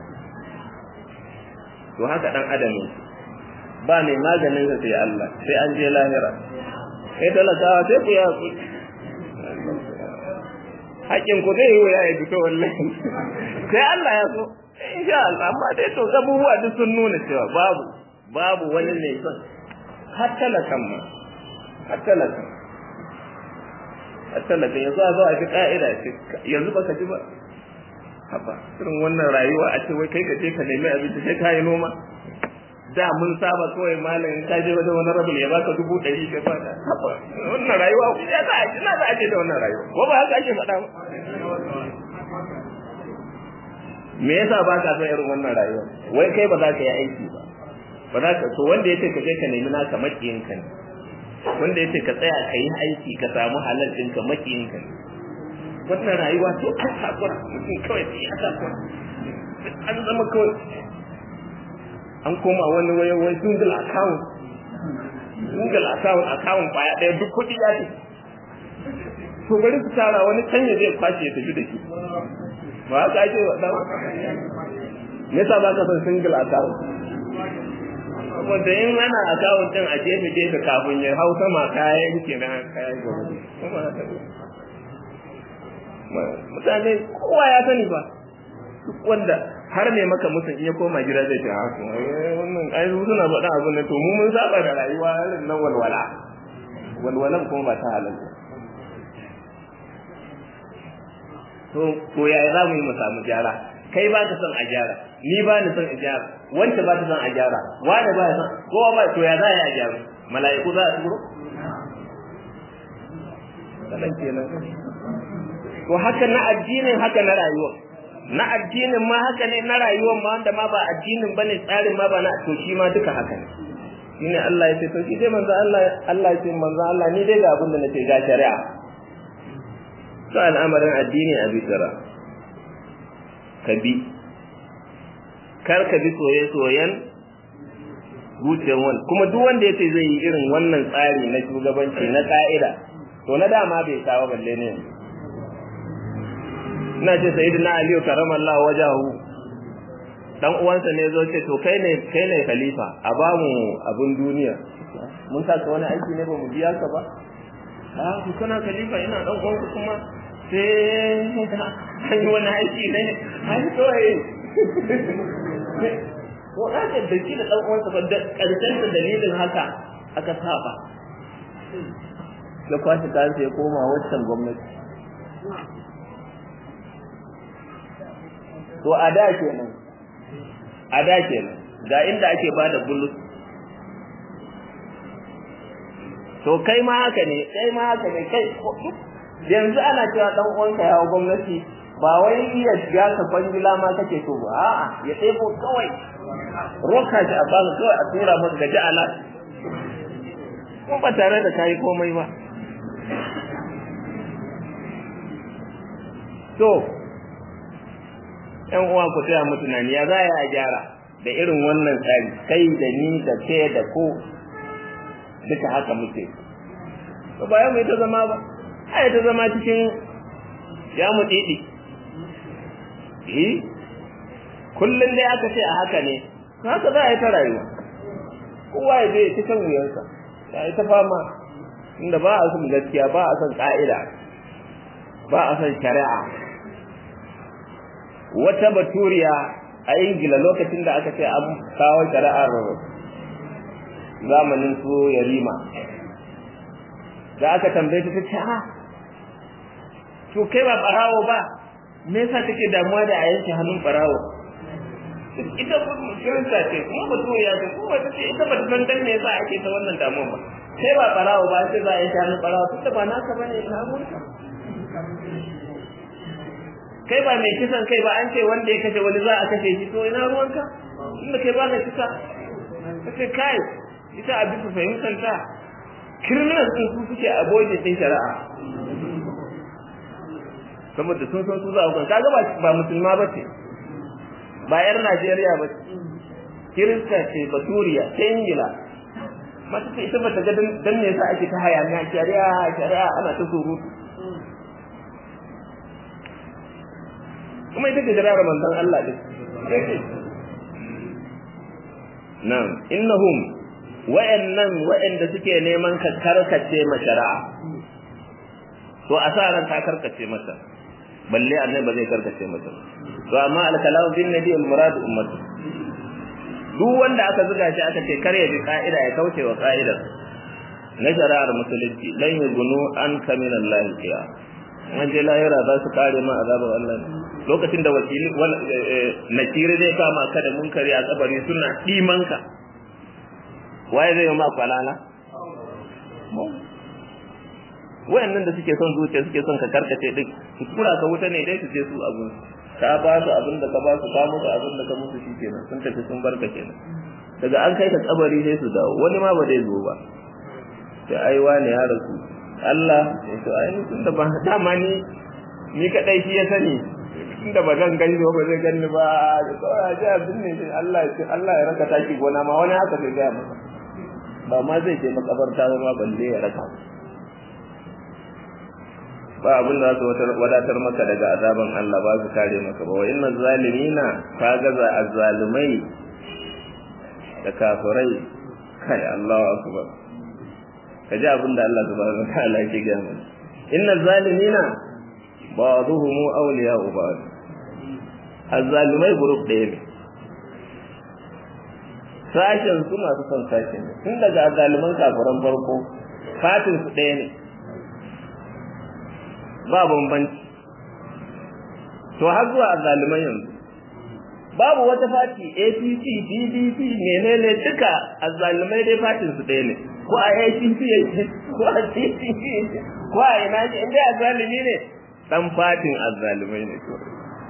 Speaker 1: to haka dan adam ne ba mai maganin sa sai Allah sai an je lahira sai talakawa sai ku ya ku haƙin ku zai yi ya yi fito wallahi sai Allah ya so insha Allah amma dai to abubuwa duk sun nuna cewa babu babu wani ne son har talakan ma har talakan har talakan yanzu a zo a ji ka'ida ce yanzu baka ji ba haba irin wannan rayuwa a ce wai kai ka je ka nemi abinci sai ka yi noma da mun saba kawai malamin ka je wajen wani rabul ya baka dubu ɗari ka fada haba wannan rayuwa ya za a ji na za a je da wannan rayuwa ko ba haka ake faɗa ba me yasa ba ka son irin wannan rayuwa wai kai ba za ka yi aiki ba ba za ka so wanda yace ka je ka nemi naka makiyin ka ne wanda yace ka tsaya ka yi aiki ka samu halal din ka makiyin ka ne wannan rayuwa to an takura mutum kawai sai ya takura an zama kawai an koma wani wai wai single account single account account baya ɗaya duk kuɗi ya ce to bari su tara wani can ya zai kwashe ya tafi da shi ba haka ake wa ɗan me yasa ba ka son single account saboda in ana account ɗin a jefe jefe kafin ya hau sama kayan kenan kayan gaba kuma haka mutane kowa ya sani ba duk wanda har ne maka musun iya koma gida zai ce haka wannan ai suna faɗa abin nan to mu mun saba da rayuwa irin nan walwala walwalan kuma ba ta halal to ko yaya za mu yi mu samu gyara kai ba ka son a gyara ni ba ni son a gyara wanda ba ta son a gyara wanda ba ya son kowa ba to ya za a yi a gyara mala'iku za a turo kanan kenan to haka na addinin haka na rayuwa na addinin ma haka ne na rayuwar ma wanda ma ba addinin bane tsarin ma ba na to shi ma duka haka ne shine Allah ya ce to shi dai manzo Allah Allah ya ce manzo Allah ni dai ga abin da nace ga shari'a to al'amarin addini a bisara ka bi kar ka bi soye soyen zuciyar wani kuma duk wanda yace zai yi irin wannan tsari na shugabanci na ka'ida to na dama bai kawo balle ne ina ce sayyidina aliyu karamallahu wajahu dan uwansa ne zo ce to kai ne kai ne khalifa a ba mu abun duniya mun saka wani aiki ne ba mu biya ka ba ah ku kana khalifa ina dan uwanka kuma sai an yi wani aiki ne ai to eh ko da ke da shi da dan uwansa ba karshen da dalilin haka aka saba da kwashi kansa ya koma wancan gwamnati to a da kenan a da kenan ga inda ake bada bulus to kai ma haka ne kai ma haka ne kai yanzu ana cewa dan uwanka ya gwamnati ba wai iya shiga ka kwangila ma kake so ba a'a ya tsebo kawai roka shi a baka kawai a tura maka gaji ala ko ba tare da kai komai ba to ƴan uwa ku tsaya mu tunani ya za a gyara da irin wannan tsari kai da ni da ke da ku duka haka muke to bayan mu ta zama ba ai ta zama cikin ya mu didi eh kullun dai aka ce a haka ne haka za a yi ta rayuwa kowa ya je cikin wuyansa ya yi ta fama inda ba a son gaskiya ba a son ka'ida ba a son shari'a wata baturiya a ingila lokacin da aka ce an kawo shari'ar zamanin su yarima da aka tambaye ta ce ha to kai ba barawo ba me yasa kake damuwa da a yanke hannun barawo ita kirista ce kuma baturiya ce kuma ta ce ita ba ta san dan me yasa ake ta wannan damuwa ba kai ba barawo ba sai za a yanke hannun barawo tunda ba naka bane na mun kai ba mai kisan kai ba an ce wanda ya kashe wani za a kashe shi to ina ruwanka inda kai ba ka kisa kace kai ita a bisa fahimtar ta criminals din su suke aboje din shari'a saboda sun san su za a kaga ba ba musulma bace ba yar Najeriya ba kirista ce baturiya ta Ingila mata ce ita bata ga dan ne yasa ake ta hayaniya shari'a shari'a ana ta surutu kuma ita ce jira manzon Allah din nan innahum wa'annan wa'anda suke neman ka karkace ma shari'a to asaran ta karkace mata balle annabi ba zai karkace mutum to amma al-kalamu bin nabi al-murad ummatu duk wanda aka zuga shi aka ce kar ya bi ka'ida ya kauce wa ka'idar na shari'ar musulunci lan yugunu an kamin Allah kiya an je lahira za su kare ma azabar Allah lokacin da wakili nakiri zai kama ka da munkari a kabari suna dimanka waye zai yi ma kwalala wayannan da suke son zuciya suke son ka karkace duk su kura ka wuta ne dai su je su abun ka ba su abin da ka ba su ka musu abin da ka musu shikenan sun tafi sun barka kenan daga an kai ka kabari sai su dawo wani ma ba zai zo ba sai ai wani ya rasu Allah ya to ai tun da ba dama ni ni kadai shi ya sani tun da ba zan gani ba ba zai gani ba da kawai ji abin ne sai Allah ya Allah ya raka taki gona ma wani haka sai ga masa ba ma zai je makabarta ba ma balle ya raka ba abin da su wadatar maka daga azaban Allah ba su kare maka ba wa innal zalimina fagaza azzalimai da kafirai kai Allahu akbar kaji abin da Allah subhanahu wa ta'ala yake ga mu innal zalimina ba'dhum awliya'u ba'd azzalimai group ɗaya ne sashen su masu son sashen ne tun daga azzaliman kafiran farko fatin su ɗaya ne ba bambanci to har zuwa azzaliman yanzu babu wata fati A P C P D P menene duka azzalimai dai fatin su ɗaya ne ko a A P C ko a P C ko a ina ne inda azzalimi ne dan fatin azzalimai ne to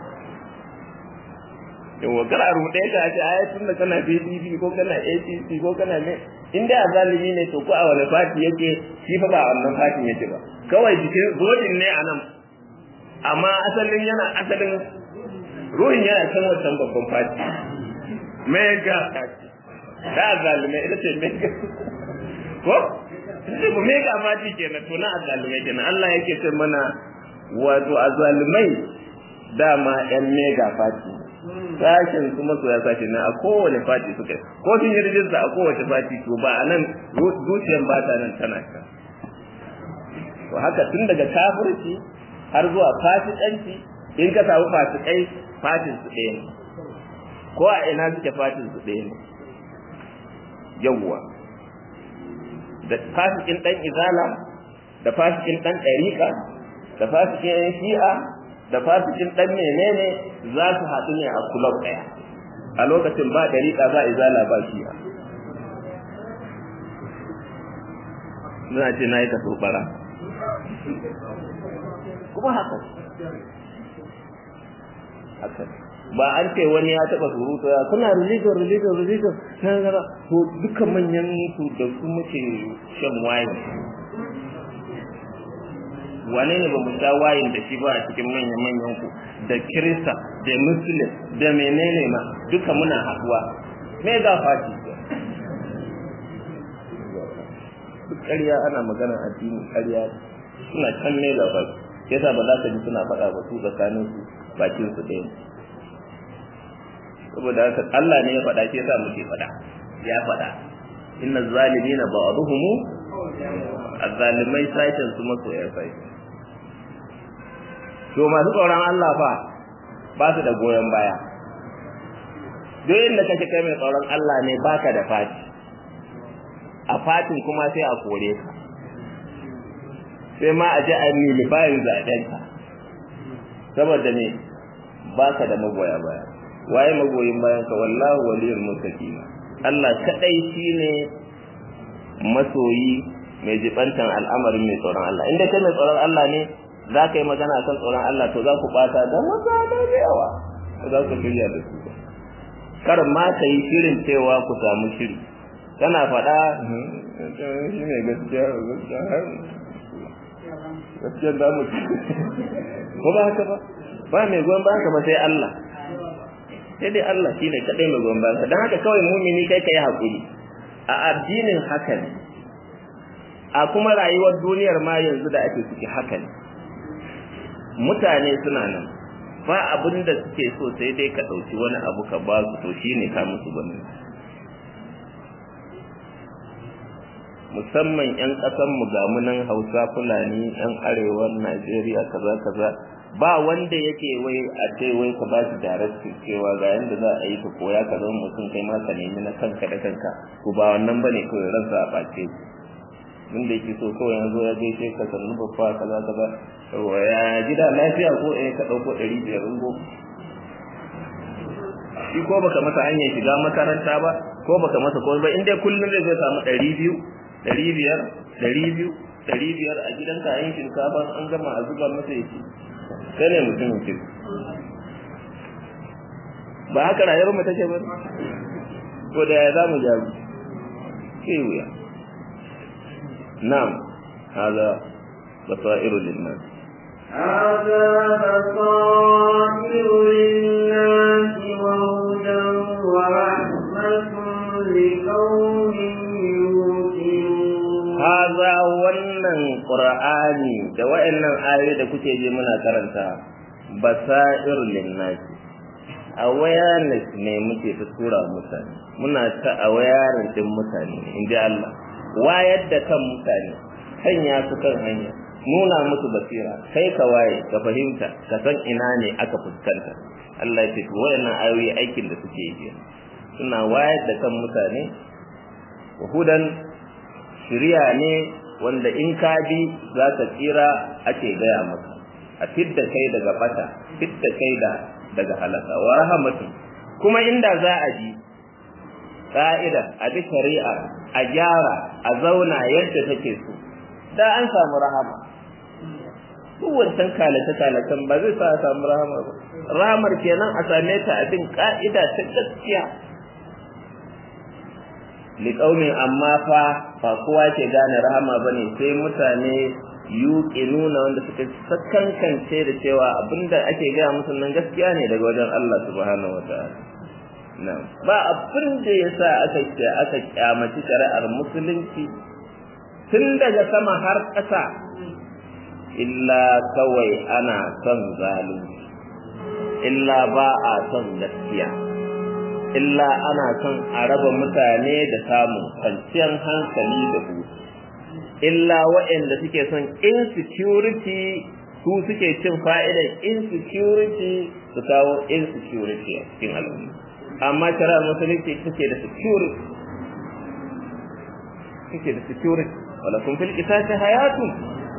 Speaker 1: yawa kar a rubuta ka ce ai tun da kana P D P ko kana A P C ko kana ne inda azzalimi ne to ko a wani fati yake shi fa ba wannan fatin yake ba kawai jikin godin ne anan amma asalin yana asalin ruhin yana kan wancan babban fati mega da zalimai ita ce mega ko sai ku mega fati kenan to na azalimai kenan Allah yake ce mana wato azalimai dama yan mega fati sashin kuma so ya sashi na a kowane fati suka ko sun yi rijista a kowace fati to ba anan zuciyar ba ta nan tana kan to haka tun daga kafirci har zuwa fasikanci in ka samu fasikai fatin su ɗaya ne ko a ina suke fatin su ɗaya ne yawwa da fasikin ɗan izala da fasikin ɗan ɗariƙa da fasikin ɗan shi'a da fasikin ɗan menene za su haɗu ne a kulab ɗaya a lokacin ba ɗariƙa ba izala ba shi'a zan ce na yi kaso ɓara kuma haka haka ba an ce wani ya taba surutu ya kuna religion religion religion sai ga to dukkan manyan su da su muke shan wine wane ne ba mu sha wine da shi ba a cikin manyan manyan ku da kirista da muslim da menene ma duka muna haduwa me ga fati duk ƙarya ana magana addini ƙarya suna can ne da ba yasa ba za ka ji suna faɗa ba su tsakanin su bakin su ɗaya saboda haka Allah ne ya faɗa shi yasa muke faɗa ya faɗa inna zalimina ba'dhum azzalimai sashen su maso ya sai to masu tsoron Allah fa ba su da goyon baya duk inda kake kai mai tsoron Allah ne baka da fati a fatin kuma sai a kore ka sai ma a ji a nemi bayan zaɓen ka saboda ne ba ka da magoya baya waye magoyin bayan ka wallahu waliyul muttaqin Allah kadai shine masoyi mai jibantan al'amarin mai tsoron Allah inda kai mai tsoron Allah ne za ka yi magana kan tsoron Allah to za ku bata da maza da yawa za ku shirya da su kar ma ka yi shirin cewa ku samu shiri kana faɗa shi ne gaskiya gaskiya gaskiya da mu ko ba haka ba ba mai goyon ba haka ba sai Allah sai dai Allah shine kadai mai goyon ba dan haka kawai mu'mini kai kai hakuri a addinin haka ne a kuma rayuwar duniyar ma yanzu da ake ciki haka ne mutane suna nan ba abin da suke so sai dai ka dauki wani abu ka ba su to shine ka musu bane musamman ƴan ƙasan mu ga munan Hausa Fulani ƴan arewan Najeriya kaza kaza ba wanda yake wai a ce wai ka ba shi directive cewa ga yanda za a yi ka koya ka zama mutum kai ma ka nemi na kanka da kanka ko ba wannan bane kawai ransa a bace mun da yake so kawai yanzu ya gaishe ka sannu babba kaza kaza ya gida lafiya ko eh ka dauko ɗari biyar rungo shi ko baka masa hanyar shiga makaranta ba ko baka masa ko ba inda kullun zai zo samu ɗari biyu ɗari biyar ɗari biyu ɗari biyar a gidanka a yin shinkafa an gama a zuba masa yake kai ne mutumin kirki ba haka rayuwar mu take ba ko da ya zamu jaru sai wuya na'am hada basairu lin-nas
Speaker 2: هذا بصائر للناس وهدى ورحمة لقوم يوقنون
Speaker 1: هذا wannan qur'ani da wayannan ayoyi da kuke ji muna karanta basair lin-nas awareness ne muke ta tura mutane muna ta awareness din mutane inji Allah wayar da kan mutane hanya su kan hanya nuna musu basira kai ka waye ka fahimta ka san ina ne aka fuskanta Allah ya ce wayannan ayoyi aikin da suke yi suna wayar da kan mutane hudan shiriya ne wanda in ka bi za ka tsira ake gaya maka a fidda kai daga bata fidda kai da daga halaka wa rahmatu kuma inda za a ji ka'ida a bi shari'a a gyara a zauna yadda take so da an samu rahama duk wancan kalace-kalacen ba zai sa a samu rahama ba rahamar kenan a same ta a bin ka'ida ta gaskiya liƙaumin amma fa ba kowa ke gane rahama ba ne sai mutane yuƙi nuna wanda suka sakankance da cewa abinda ake gaya musu nan gaskiya ne daga wajen Allah subhanahu wa ta'ala na'am ba abin da yasa aka aka kyamaci shari'ar musulunci tun daga sama har ƙasa illa kawai ana son zalunci illa ba a son gaskiya illa ana son a raba mutane da samun kwanciyar hankali da hutu illa waɗanda suke son insecurity su suke cin fa'idar insecurity su kawo insecurity a cikin al'umma amma shari'ar musulunci take da security take da security wala kun fil qisasi hayatun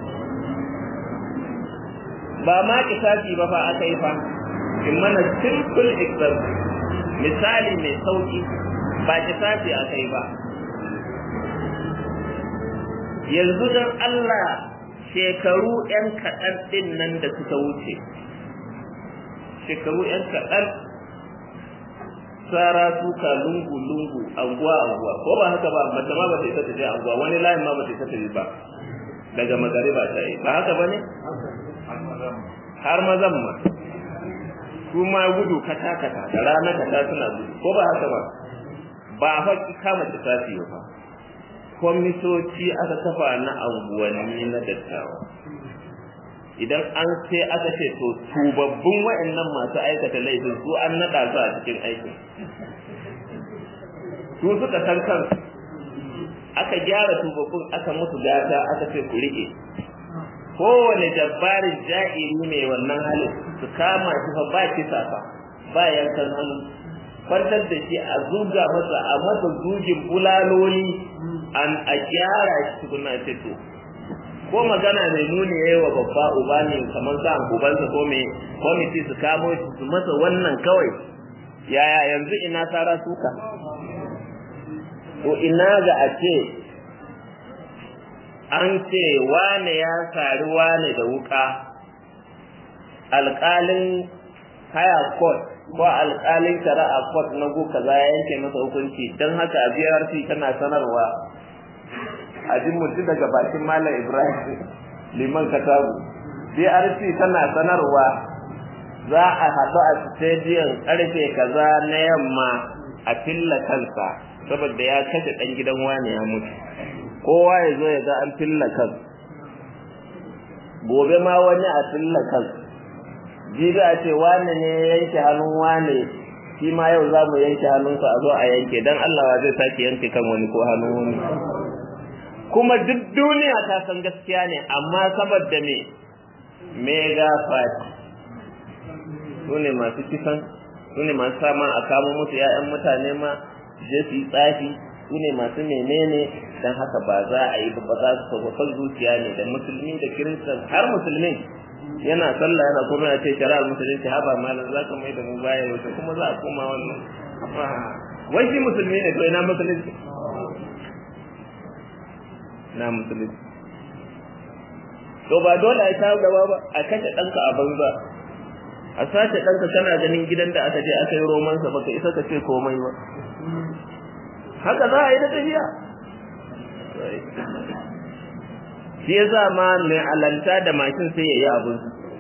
Speaker 1: ba ma qisasi ba fa aka yi fa in mana simple example misali mai sauki ba qisasi aka yi ba yanzu dan Allah shekaru ɗan kaɗan ɗin nan da suka wuce shekaru ɗan kaɗan tsara suka lungu-lungu anguwa-anguwa ko ba haka ba mace ma ba ta isa ta je anguwa wani layin ma ba ta isa ta yi ba daga magariba ta yi ba haka ba ne har mazan ma su ma gudu kata-kata da rana kata suna gudu ko ba haka ba ba a faƙi kama ta tafi ba kwamitoci aka kafa na anguwanni na dattawa idan an sai aka ce to tubabbun wa'annan masu aikata laifin su an naɗa su a cikin aikin su suka san kansu aka gyara tubabbun aka musu gata aka ce ku rike kowane jabbarin ja'iri mai wannan halin su kama shi fa ba kisa fa ba yankan hannu kwantar da shi a zuga masa a masa zugin bulaloli an a gyara shi tukuna ce to ko magana mai nuni yayi wa babba uba ne kamar sa ubansa ko mai committee su kamo shi su masa wannan kawai yaya yanzu ina sara suka to ina ga a ce an ce wane ya sari wane da wuka alƙalin haya court ko alƙalin shari'a court na go kaza ya yanke masa hukunci don haka a B R C tana sanarwa a jin mutu daga bakin Malam Ibrahim liman Katabu B R C tana sanarwa za a haɗu a stadium ƙarfe kaza na yamma a filla kansa saboda ya kashe ɗan gidan wani ya mutu kowa ya zo ya ga an filla kan gobe ma wani a filla kan jibi a ce wane ne ya yanke hannun wane shi ma yau za mu yanke hannunsa a zo a yanke don Allah wa zai sake yanke kan wani ko hannun wani kuma duk duniya ta san gaskiya ne amma saboda me mega party su ne masu kisan, su ne masu sama a kamo musu ‘ya'yan mutane ma je su yi tsafi, su ne masu menene, don haka ba za a yi ba za su sauƙaƙar zuciya ne da musulmi da kiristan har musulmi yana sallah yana kuma ya ce shari'ar musulunci haba malam za ka mai da mu baya wato kuma za a koma wannan wai shi musulmi ne to ina musulunci na musulunci to ba dole a ta gaba ba a kashe ɗanka a banza a sace ɗanka kana ganin gidan da aka je aka yi romansa baka isa ka ce komai ba haka za a yi da tafiya shi ya sa ma mai alanta da mashin sai ya yi abin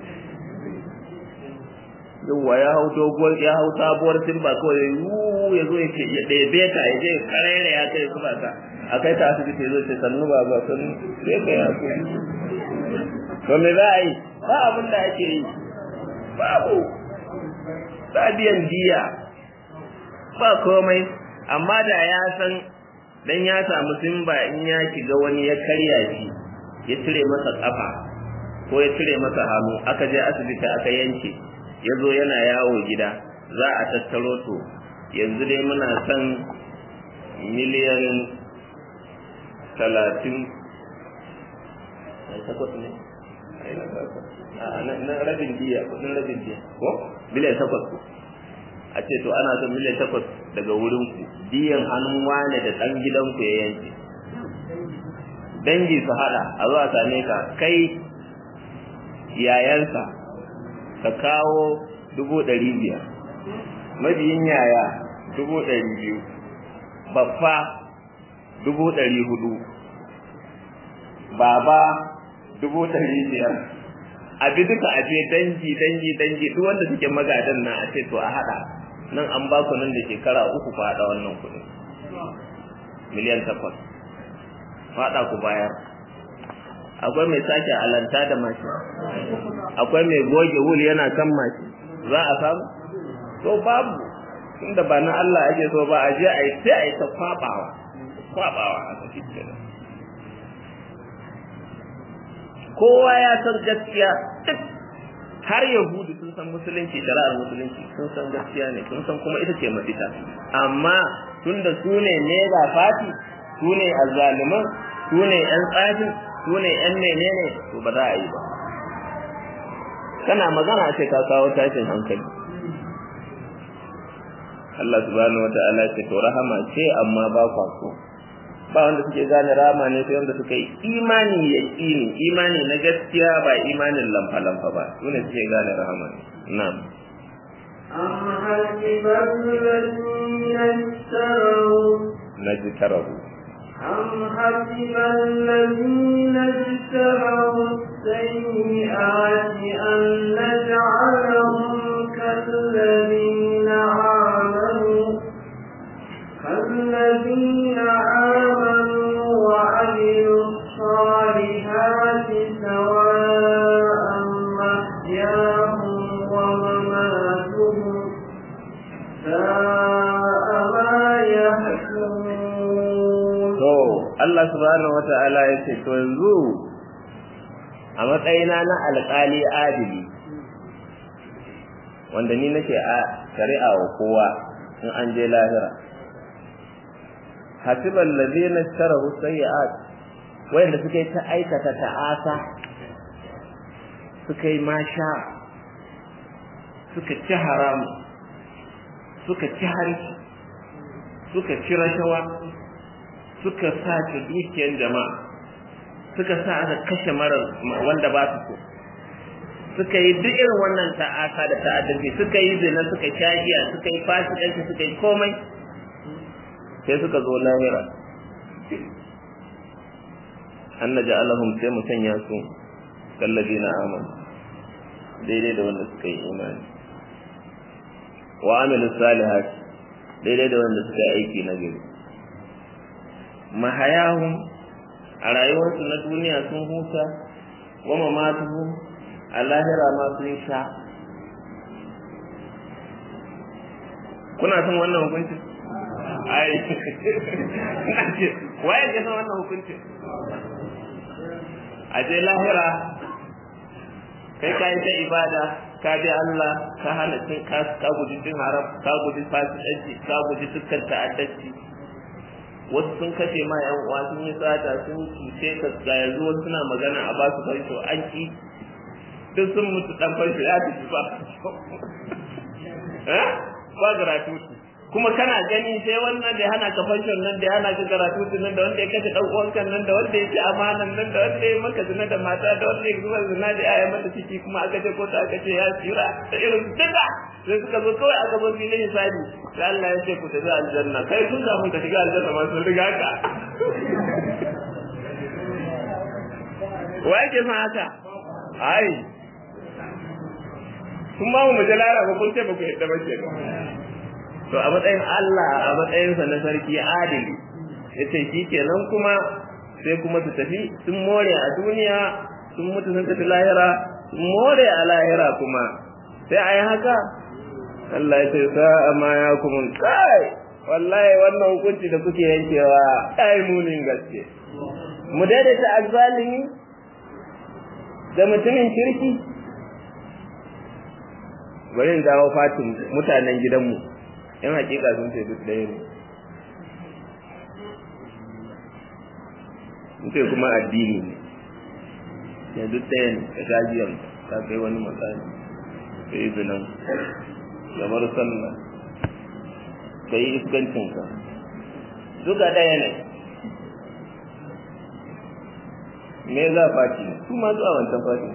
Speaker 1: yawwa ya hau doguwar ya hau sabuwar simba kawai ya yi ya zo ya ce ya ɗebe ka ya je karere ya kai kuma ka a kai ta asibiti ya zo ce sannu ba ba sannu sai ka ya ku to me za a yi ba abin da ake yi babu ba biyan diya ba komai amma da ya san dan ya samu simba in ya shiga wani ya karya shi ya cire masa kafa ko ya cire masa hannu aka je asibiti aka yanke ya zo yana yawo gida za a tattaro to yanzu dai muna son miliyan talatin takwas ne na rabin diya kudin rabin diya ko miliyan takwas ko a ce to ana son miliyan takwas daga wurin ku diyan hannun wane da ɗan gidanku ya yanke dangi su hada a zuwa same ka kai yayansa ka kawo dubu ɗari biyar mabiyin yaya dubu ɗari biyu baffa dubu ɗari hudu baba dubu ɗari biyar abi duka a ce dangi dangi dangi duk wanda suke magadan nan a ce to a hada nan an ba ku nan da shekara uku ku hada wannan kuɗi miliyan takwas fada ku bayar akwai mai sake alanta da mashi akwai mai goge wuli yana kan mashi za a samu to babu tunda ba na Allah ake so ba a je a yi sai a yi ta kwabawa kwabawa a cikin kowa ya san gaskiya duk har yahudu sun san musulunci shari'ar musulunci sun san gaskiya ne sun san kuma ita ce mafita amma tunda su ne mega fati su ne azzaliman su ne yan tsafi su ne yan menene to ba za a yi ba kana magana ce ka kawo tashin hankali Allah subhanahu wataala ce to rahama ce amma ba kwa so ba wanda suke gane rahama ne sai wanda suka yi imani yaqini imani na gaskiya ba imanin lamfa lamfa ba su ne suke gane rahama ne na'am
Speaker 2: am hasibatul ladina istarahu
Speaker 1: najtarahu
Speaker 2: am hasiban ladina istarahu sayyi'ati an naj'alahum kalladina amanu الذين آمنوا وعملوا الصالحات سواء محياهم ومماتهم ساء ما يحكمون.
Speaker 1: Allah subhanahu wa ta'ala ya ce to yanzu a matsayina na alƙali adili wanda ni nake a shari'a wa kowa in an je lahira hasiban ladina tarahu sayyi'at wayanda suka yi ta aikata ta'asa suka yi masha suka ci haram suka ci harki suka ci rashawa suka sace dukiyar jama'a suka sa aka kashe marar wanda ba su so suka yi duk irin wannan ta'asa da ta'addanci suka yi zina suka shagiya suka yi fasikanci suka yi komai sai suka zo lahira an naj'alahum sai mu sanya su kalladina amanu daidai da wanda suka yi imani wa amilu salihat daidai da wanda suka yi aiki na gari mahayahum a rayuwarsu na duniya sun huta wa mamatuhum a lahira ma sun sha kuna son wannan hukunci ai waye ke son wannan hukunci a je lahira kai kai ta ibada ka bi Allah ka hana cin ka ka guji cin haram ka guji fasikanci ka guji dukkan ta'addanci wasu sun kashe ma yan uwa sun yi tsada sun cuce ka ga yanzu wasu suna magana a ba su farsho an ki duk sun mutu dan farsho ya tafi ba eh ba gratuity kuma kana gani sai wannan da hana ka fashion nan da hana ka gratuity nan da wanda ya kashe dan uwanka nan da wanda ya ci amanan nan da wanda ya maka zina da mata da wanda ya zuwa zina da yaya mata ciki kuma aka ce ko ta aka ce ya tsira da irin duka sai suka zo kawai aka bar filin hisabi sai Allah ya ce ku tafi aljanna kai kun samu ka shiga aljanna ma sun riga ka wai ke san haka ai kun ba mu majalara ba kun ce ba ku yadda ba ke to a matsayin Allah a matsayinsa na sarki adili yace shikenan kuma sai kuma su tafi sun more a duniya sun mutu sun tafi lahira sun more a lahira kuma sai ayi haka Allah ya ce sa'a ma yakum kai wallahi wannan hukunci da kuke yankewa ai munin gaske mu daidaita azzalimi da mutumin kirki bari in dawo fatin mutanen gidanmu in hakika sun ce duk ɗaya ne mutai kuma addini ne ya duk ɗaya ne ka gajiyar ka kai wani matsali ka yi zinan kamar sallah ka yi iskancinka duka ɗaya ne me za fati su ma zuwa wancan fati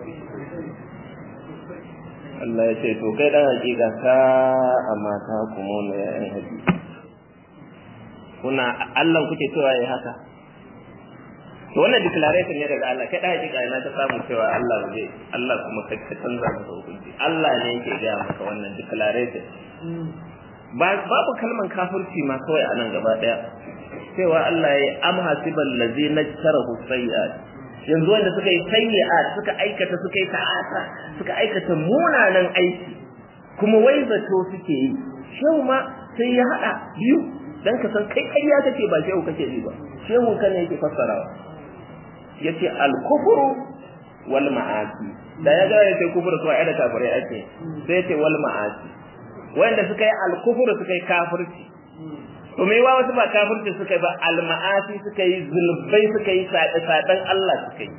Speaker 1: Allah ya ce to kai dan hakika ka amma ka kuma ne yayin hakika kuna Allah kuke cewa yayi haka to wannan declaration ne daga Allah kai dan hakika ina ta samu cewa Allah zai Allah kuma kai ka canza masa hukunci Allah ne yake ga maka wannan declaration babu kalman kafirci ma kawai a nan gaba daya cewa Allah ya am hasibal ladina tarahu sayiat yanzu wanda suka yi sayyi'at suka aikata suka yi ta'ata suka aikata munanan aiki kuma wai zato suke yi shehu ma sai ya hada biyu dan ka san kai kariya kake ba shehu kake ji ba shehu kana yake fassarawa yace al-kufru wal ma'asi da ya ga yace kufru to ai da kafirai ake sai yace wal ma'asi wanda suka yi al-kufru suka yi kafirci to me wa wasu ba kafirci suka yi ba alma'asi suka yi zulbai suka yi sadan Allah suka yi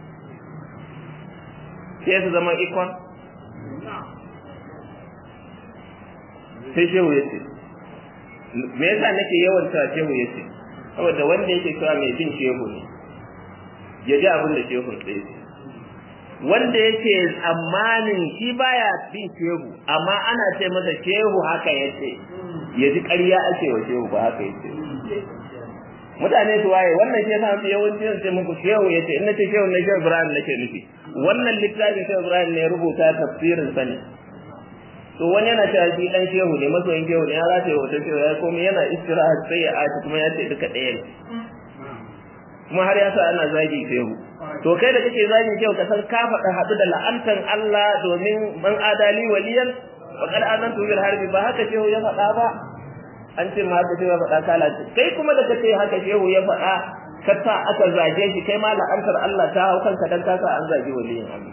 Speaker 1: sai su zama ikon sai shehu yace me yasa nake yawan ta shehu yace saboda wanda yake cewa mai bin shehu ne ya ji abin da shehu sai wanda yake tsammanin shi baya bin shehu amma ana ce masa shehu haka yace ya ji ƙarya ake wa shehu ba haka yace mutane su waye wannan shi yasa su yawanci sai muku shehu yace in nace shehu ne shehu Ibrahim nake nufi wannan littafin shehu Ibrahim ne rubuta tafsirin sa ne to wani yana cewa shi dan shehu ne masoyin shehu ne ya race wata shehu ya komai yana istirahat sai ya aci kuma ya ce duka ɗaya ne kuma har ya sa ana zagi shehu to kai da kake zagi shehu ka san ka faɗa haɗu da la'antan Allah domin man adali waliyan wakar azantu bil harbi ba haka shehu ya faɗa ba an ce ma haka shehu ya faɗa kala kai kuma da kace haka shehu ya faɗa ka sa aka zage shi kai ma la'antar Allah ta hau kanka dan ka sa an zage waliyin Allah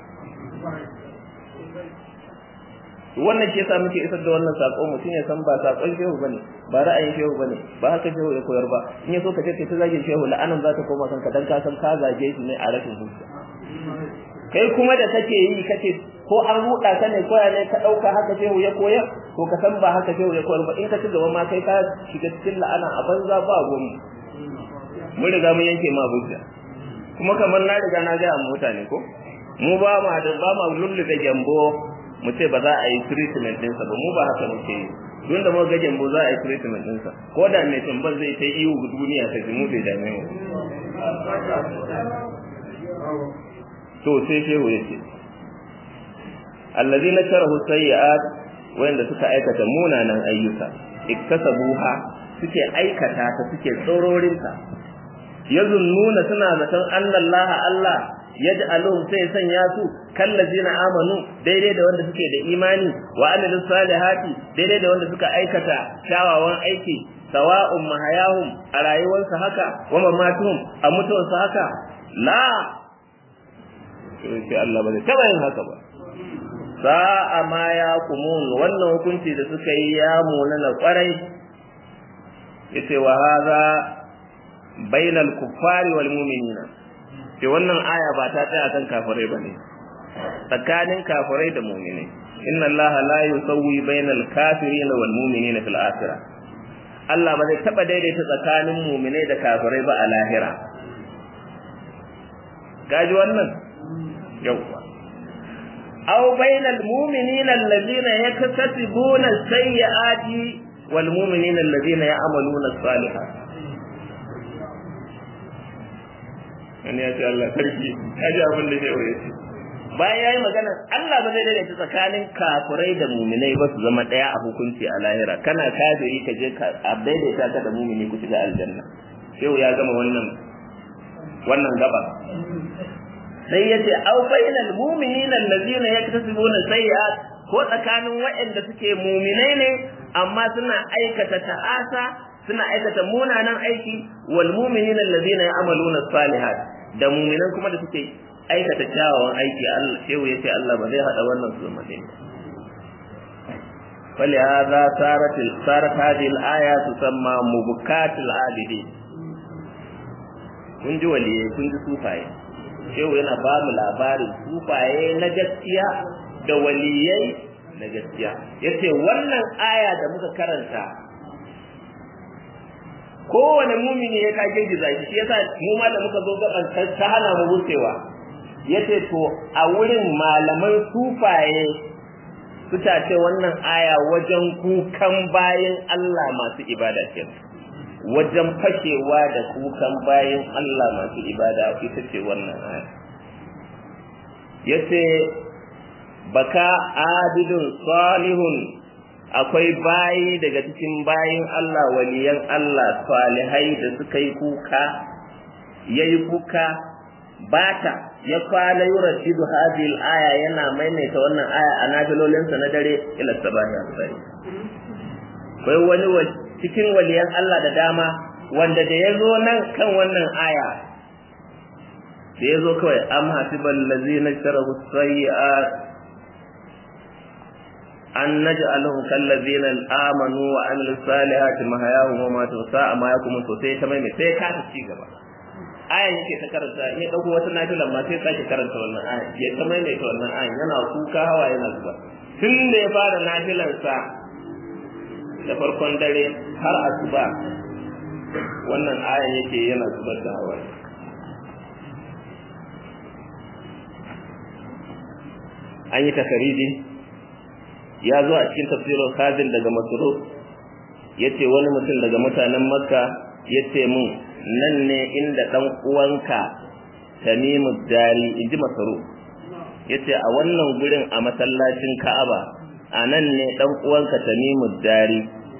Speaker 1: wannan ke sa muke isar da wannan sako mutum ya san ba sakon shehu bane ba ra'ayin shehu bane ba haka shehu ya koyar ba in ya so ka ce kai ta zage shehu la'anan za ta koma kanka dan ka san ka zage shi ne a rashin hujja kai kuma da kake yi kake ko an ruda ka ne koya ne ka dauka haka shehu ya koyar to ka san ba haka shehu ya koyar ba in ka ci gaba ma kai ka shiga cikin la'ana a banza ba gomi mun riga mun yanke ma hujja kuma kamar na riga na ga mutane ko mu ba ma da ba ma lullu da jambo mu ce ba za a yi treatment din sa ba mu ba haka muke yi don da mu ga jambo za a yi treatment din sa ko da mai tambar zai ta iyo duniya ta jimu bai dame mu to sai shehu yace allazina tarahu sayyi'at wanda suka aikata munanan ayyuka iktasabuha suke aikata ta suke tsororinta yazunnuna suna zaton annallaha Allah yaj'aluhum sai sanya su kallazina amanu daidai da wanda suke da imani wa amilus salihati daidai da wanda suka aikata kyawawan aiki sawa'un mahayahum a rayuwarsu haka wa mamatuhum a mutuwarsu haka la sai Allah ba zai taba yin haka ba sa'a ma yaqumun wannan hukunci da suka yi ya munana kwarai yace wa hadha bainal kuffari wal mu'minina ce wannan aya ba ta tsaya kan kafirai bane tsakanin kafirai da mu'minai inna allaha la yusawwi bainal kafirin wal mu'minina fil akhirah Allah ba zai taba daidaita tsakanin mu'minai da kafirai ba a lahira gaji wannan yawa aw bainal mu'minina alladhina yaktasibuna as-sayyi'ati wal mu'minina alladhina ya'maluna as-salihat yani ya ce Allah sarki kaji abin da zai yi bayan yayi magana Allah ba zai daidaita tsakanin kafirai da mu'minai ba su zama daya a hukunci a lahira kana kafiri ka je ka daidaita ka da mu'mini ku shiga aljanna sai ya gama wannan wannan gaba sai yace aw bainal mu'minina allazina yaktasibuna sayyi'at ko tsakanin waɗanda suke mu'minai ne amma suna aikata ta'asa suna aikata munanan aiki wal mu'minina allazina ya'maluna salihat da mu'minan kuma da suke aikata kyawawan aiki Allah shehu yace Allah ba zai hada wannan su mace fali hadha sarat sarat hadhihi al-aya tusamma mubkat al-abidin kun ji waliye kun ji sufaye shehu yana ba mu labarin sufaye na gaskiya da waliyai na gaskiya yace wannan aya da muka karanta kowane mumini ya kage giza shi yasa mu ma da muka zo gaban ta hana mu wucewa yace to a wurin malaman sufaye suka ce wannan aya wajen kukan bayin Allah masu ibada ce wajen fashewa da kukan bayin Allah masu ibada ita ce wannan aya yace baka abidun salihun akwai bayi daga cikin bayin Allah waliyan Allah salihai da suka yi kuka yayi kuka bata ya kwana yuraddidu hadhihi al-aya yana maimaita wannan aya a nafilolin sa na dare ila sabahi asari kai wani cikin waliyan Allah da dama wanda da yazo nan kan wannan aya da yazo kawai am hasibal ladzina sharahu sayyi'at an naj'aluhum kal ladzina amanu wa amilus salihati mahayahum wa matu sa'a ma yakum to sai ta maimaita sai ka ci gaba ayan yake ta karanta in ya dauko wata nafilan ma sai sake karanta wannan ayan ya ta maimaita wannan ayan yana kuka hawa yana zuba tun da ya fara nafilan sa da farkon dare har asuba wannan ayan yake yana zubar da hawa an yi takaridi ya zo a cikin tafsirin Khazin daga Masruf yace wani mutum daga mutanen Makka yace mun nan ne inda dan uwanka Tamimu Dari inji Masruf yace a wannan gurin a masallacin Ka'aba a nan ne dan uwanka Tamimu Dari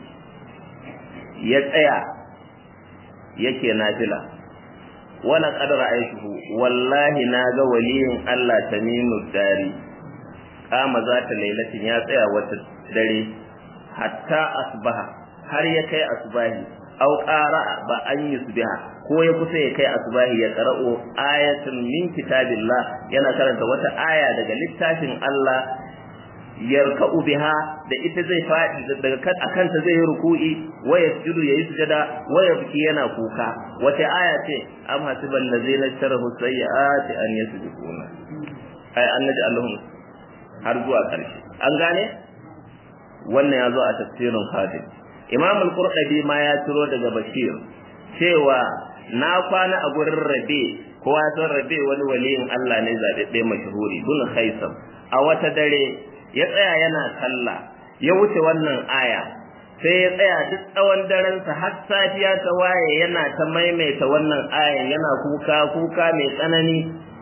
Speaker 1: ya tsaya yake nafila wala qad ra'aytuhu wallahi naga waliyin Allah Tamimu Dari kama zata lailatin ya tsaya wata dare hatta asbaha har ya kai asbahi aw qara ba an yusbiha ko ya kusa ya kai asbahi ya qara'u ayatan min kitabillah yana karanta wata aya daga littafin Allah yarka'u biha da ita zai fadi daga kan akanta zai yi ruku'i wa yasjudu yayi sujada wa yabki yana kuka wata aya ce am hasibal ladzina sharahu sayyi'ati an yasjuduna ay an naj'aluhum har zuwa ƙarshe an gane wannan ya zo a tafsirin Khadim Imam al-Qurtubi ma ya turo daga Bashir cewa na kwana a gurin Rabi kowa san Rabi wani waliyin Allah ne zabe mashhuri bin Khaisam a wata dare ya tsaya yana sallah ya wuce wannan aya sai ya tsaya duk tsawon daren sa har safiya ta waye yana ta maimaita wannan aya yana kuka kuka mai tsanani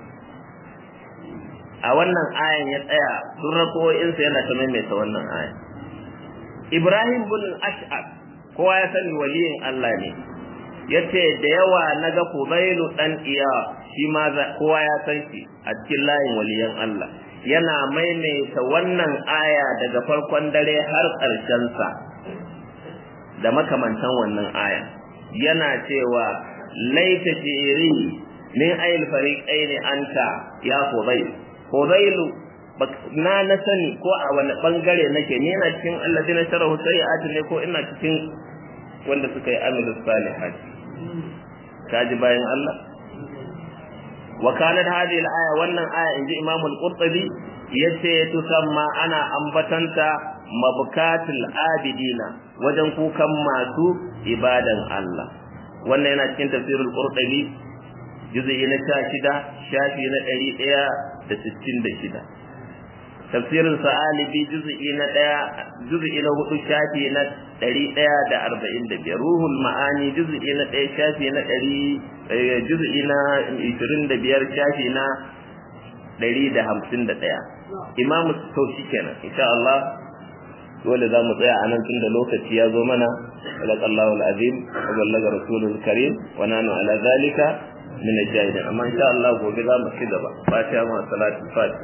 Speaker 1: a wannan ayan ya tsaya sun rako'insa yana ta maimaita wannan ayan Ibrahim bin Ash'ab kowa ya sani waliyin Allah ne yace da yawa naga Fudailu dan Iya shi ma kowa ya san shi a cikin layin waliyan Allah yana maimaita wannan aya daga farkon dare har ƙarshen sa da makamantan wannan aya yana cewa laita jiri min ayil fariqaini anta ya Fudail Fudailu na na sani ko a wani bangare nake ne ina cikin alladina sharahu sayi'ati ne ko ina cikin wanda suka yi amilus salihat kaji bayan Allah wa kanat hadhihi al-aya wannan aya inji Imam al-Qurtubi yace tusamma ana ambatanta mabkatul abidina wajen kukan masu ibadan Allah wannan yana cikin tafsirul Qurtubi juz'i na shida shafi na ɗari ɗaya da sittin da shida tafsirin Sa'alibi juz'i na ɗaya juz'i na hudu shafi na ɗari ɗaya da arba'in da biyar ruhul ma'ani juz'i na ɗaya shafi na ɗari juz'i na ishirin da biyar shafi na ɗari da hamsin da ɗaya imamu to kenan insha Allah dole za mu tsaya a nan tun da lokaci ya zo mana sallallahu alazim wa ballaga rasulul karim wa nanu ala zalika min al-jahidin amma insha Allah gobe za mu ci gaba fatiha ma salatu fatiha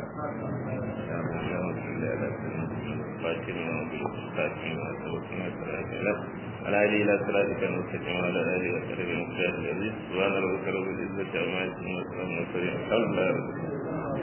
Speaker 1: على آله إلى صراطك المستقيم وعلى آله وصحبه وسلم سبحان ربك رب العزة عما يصفون وسلام على المرسلين الحمد لله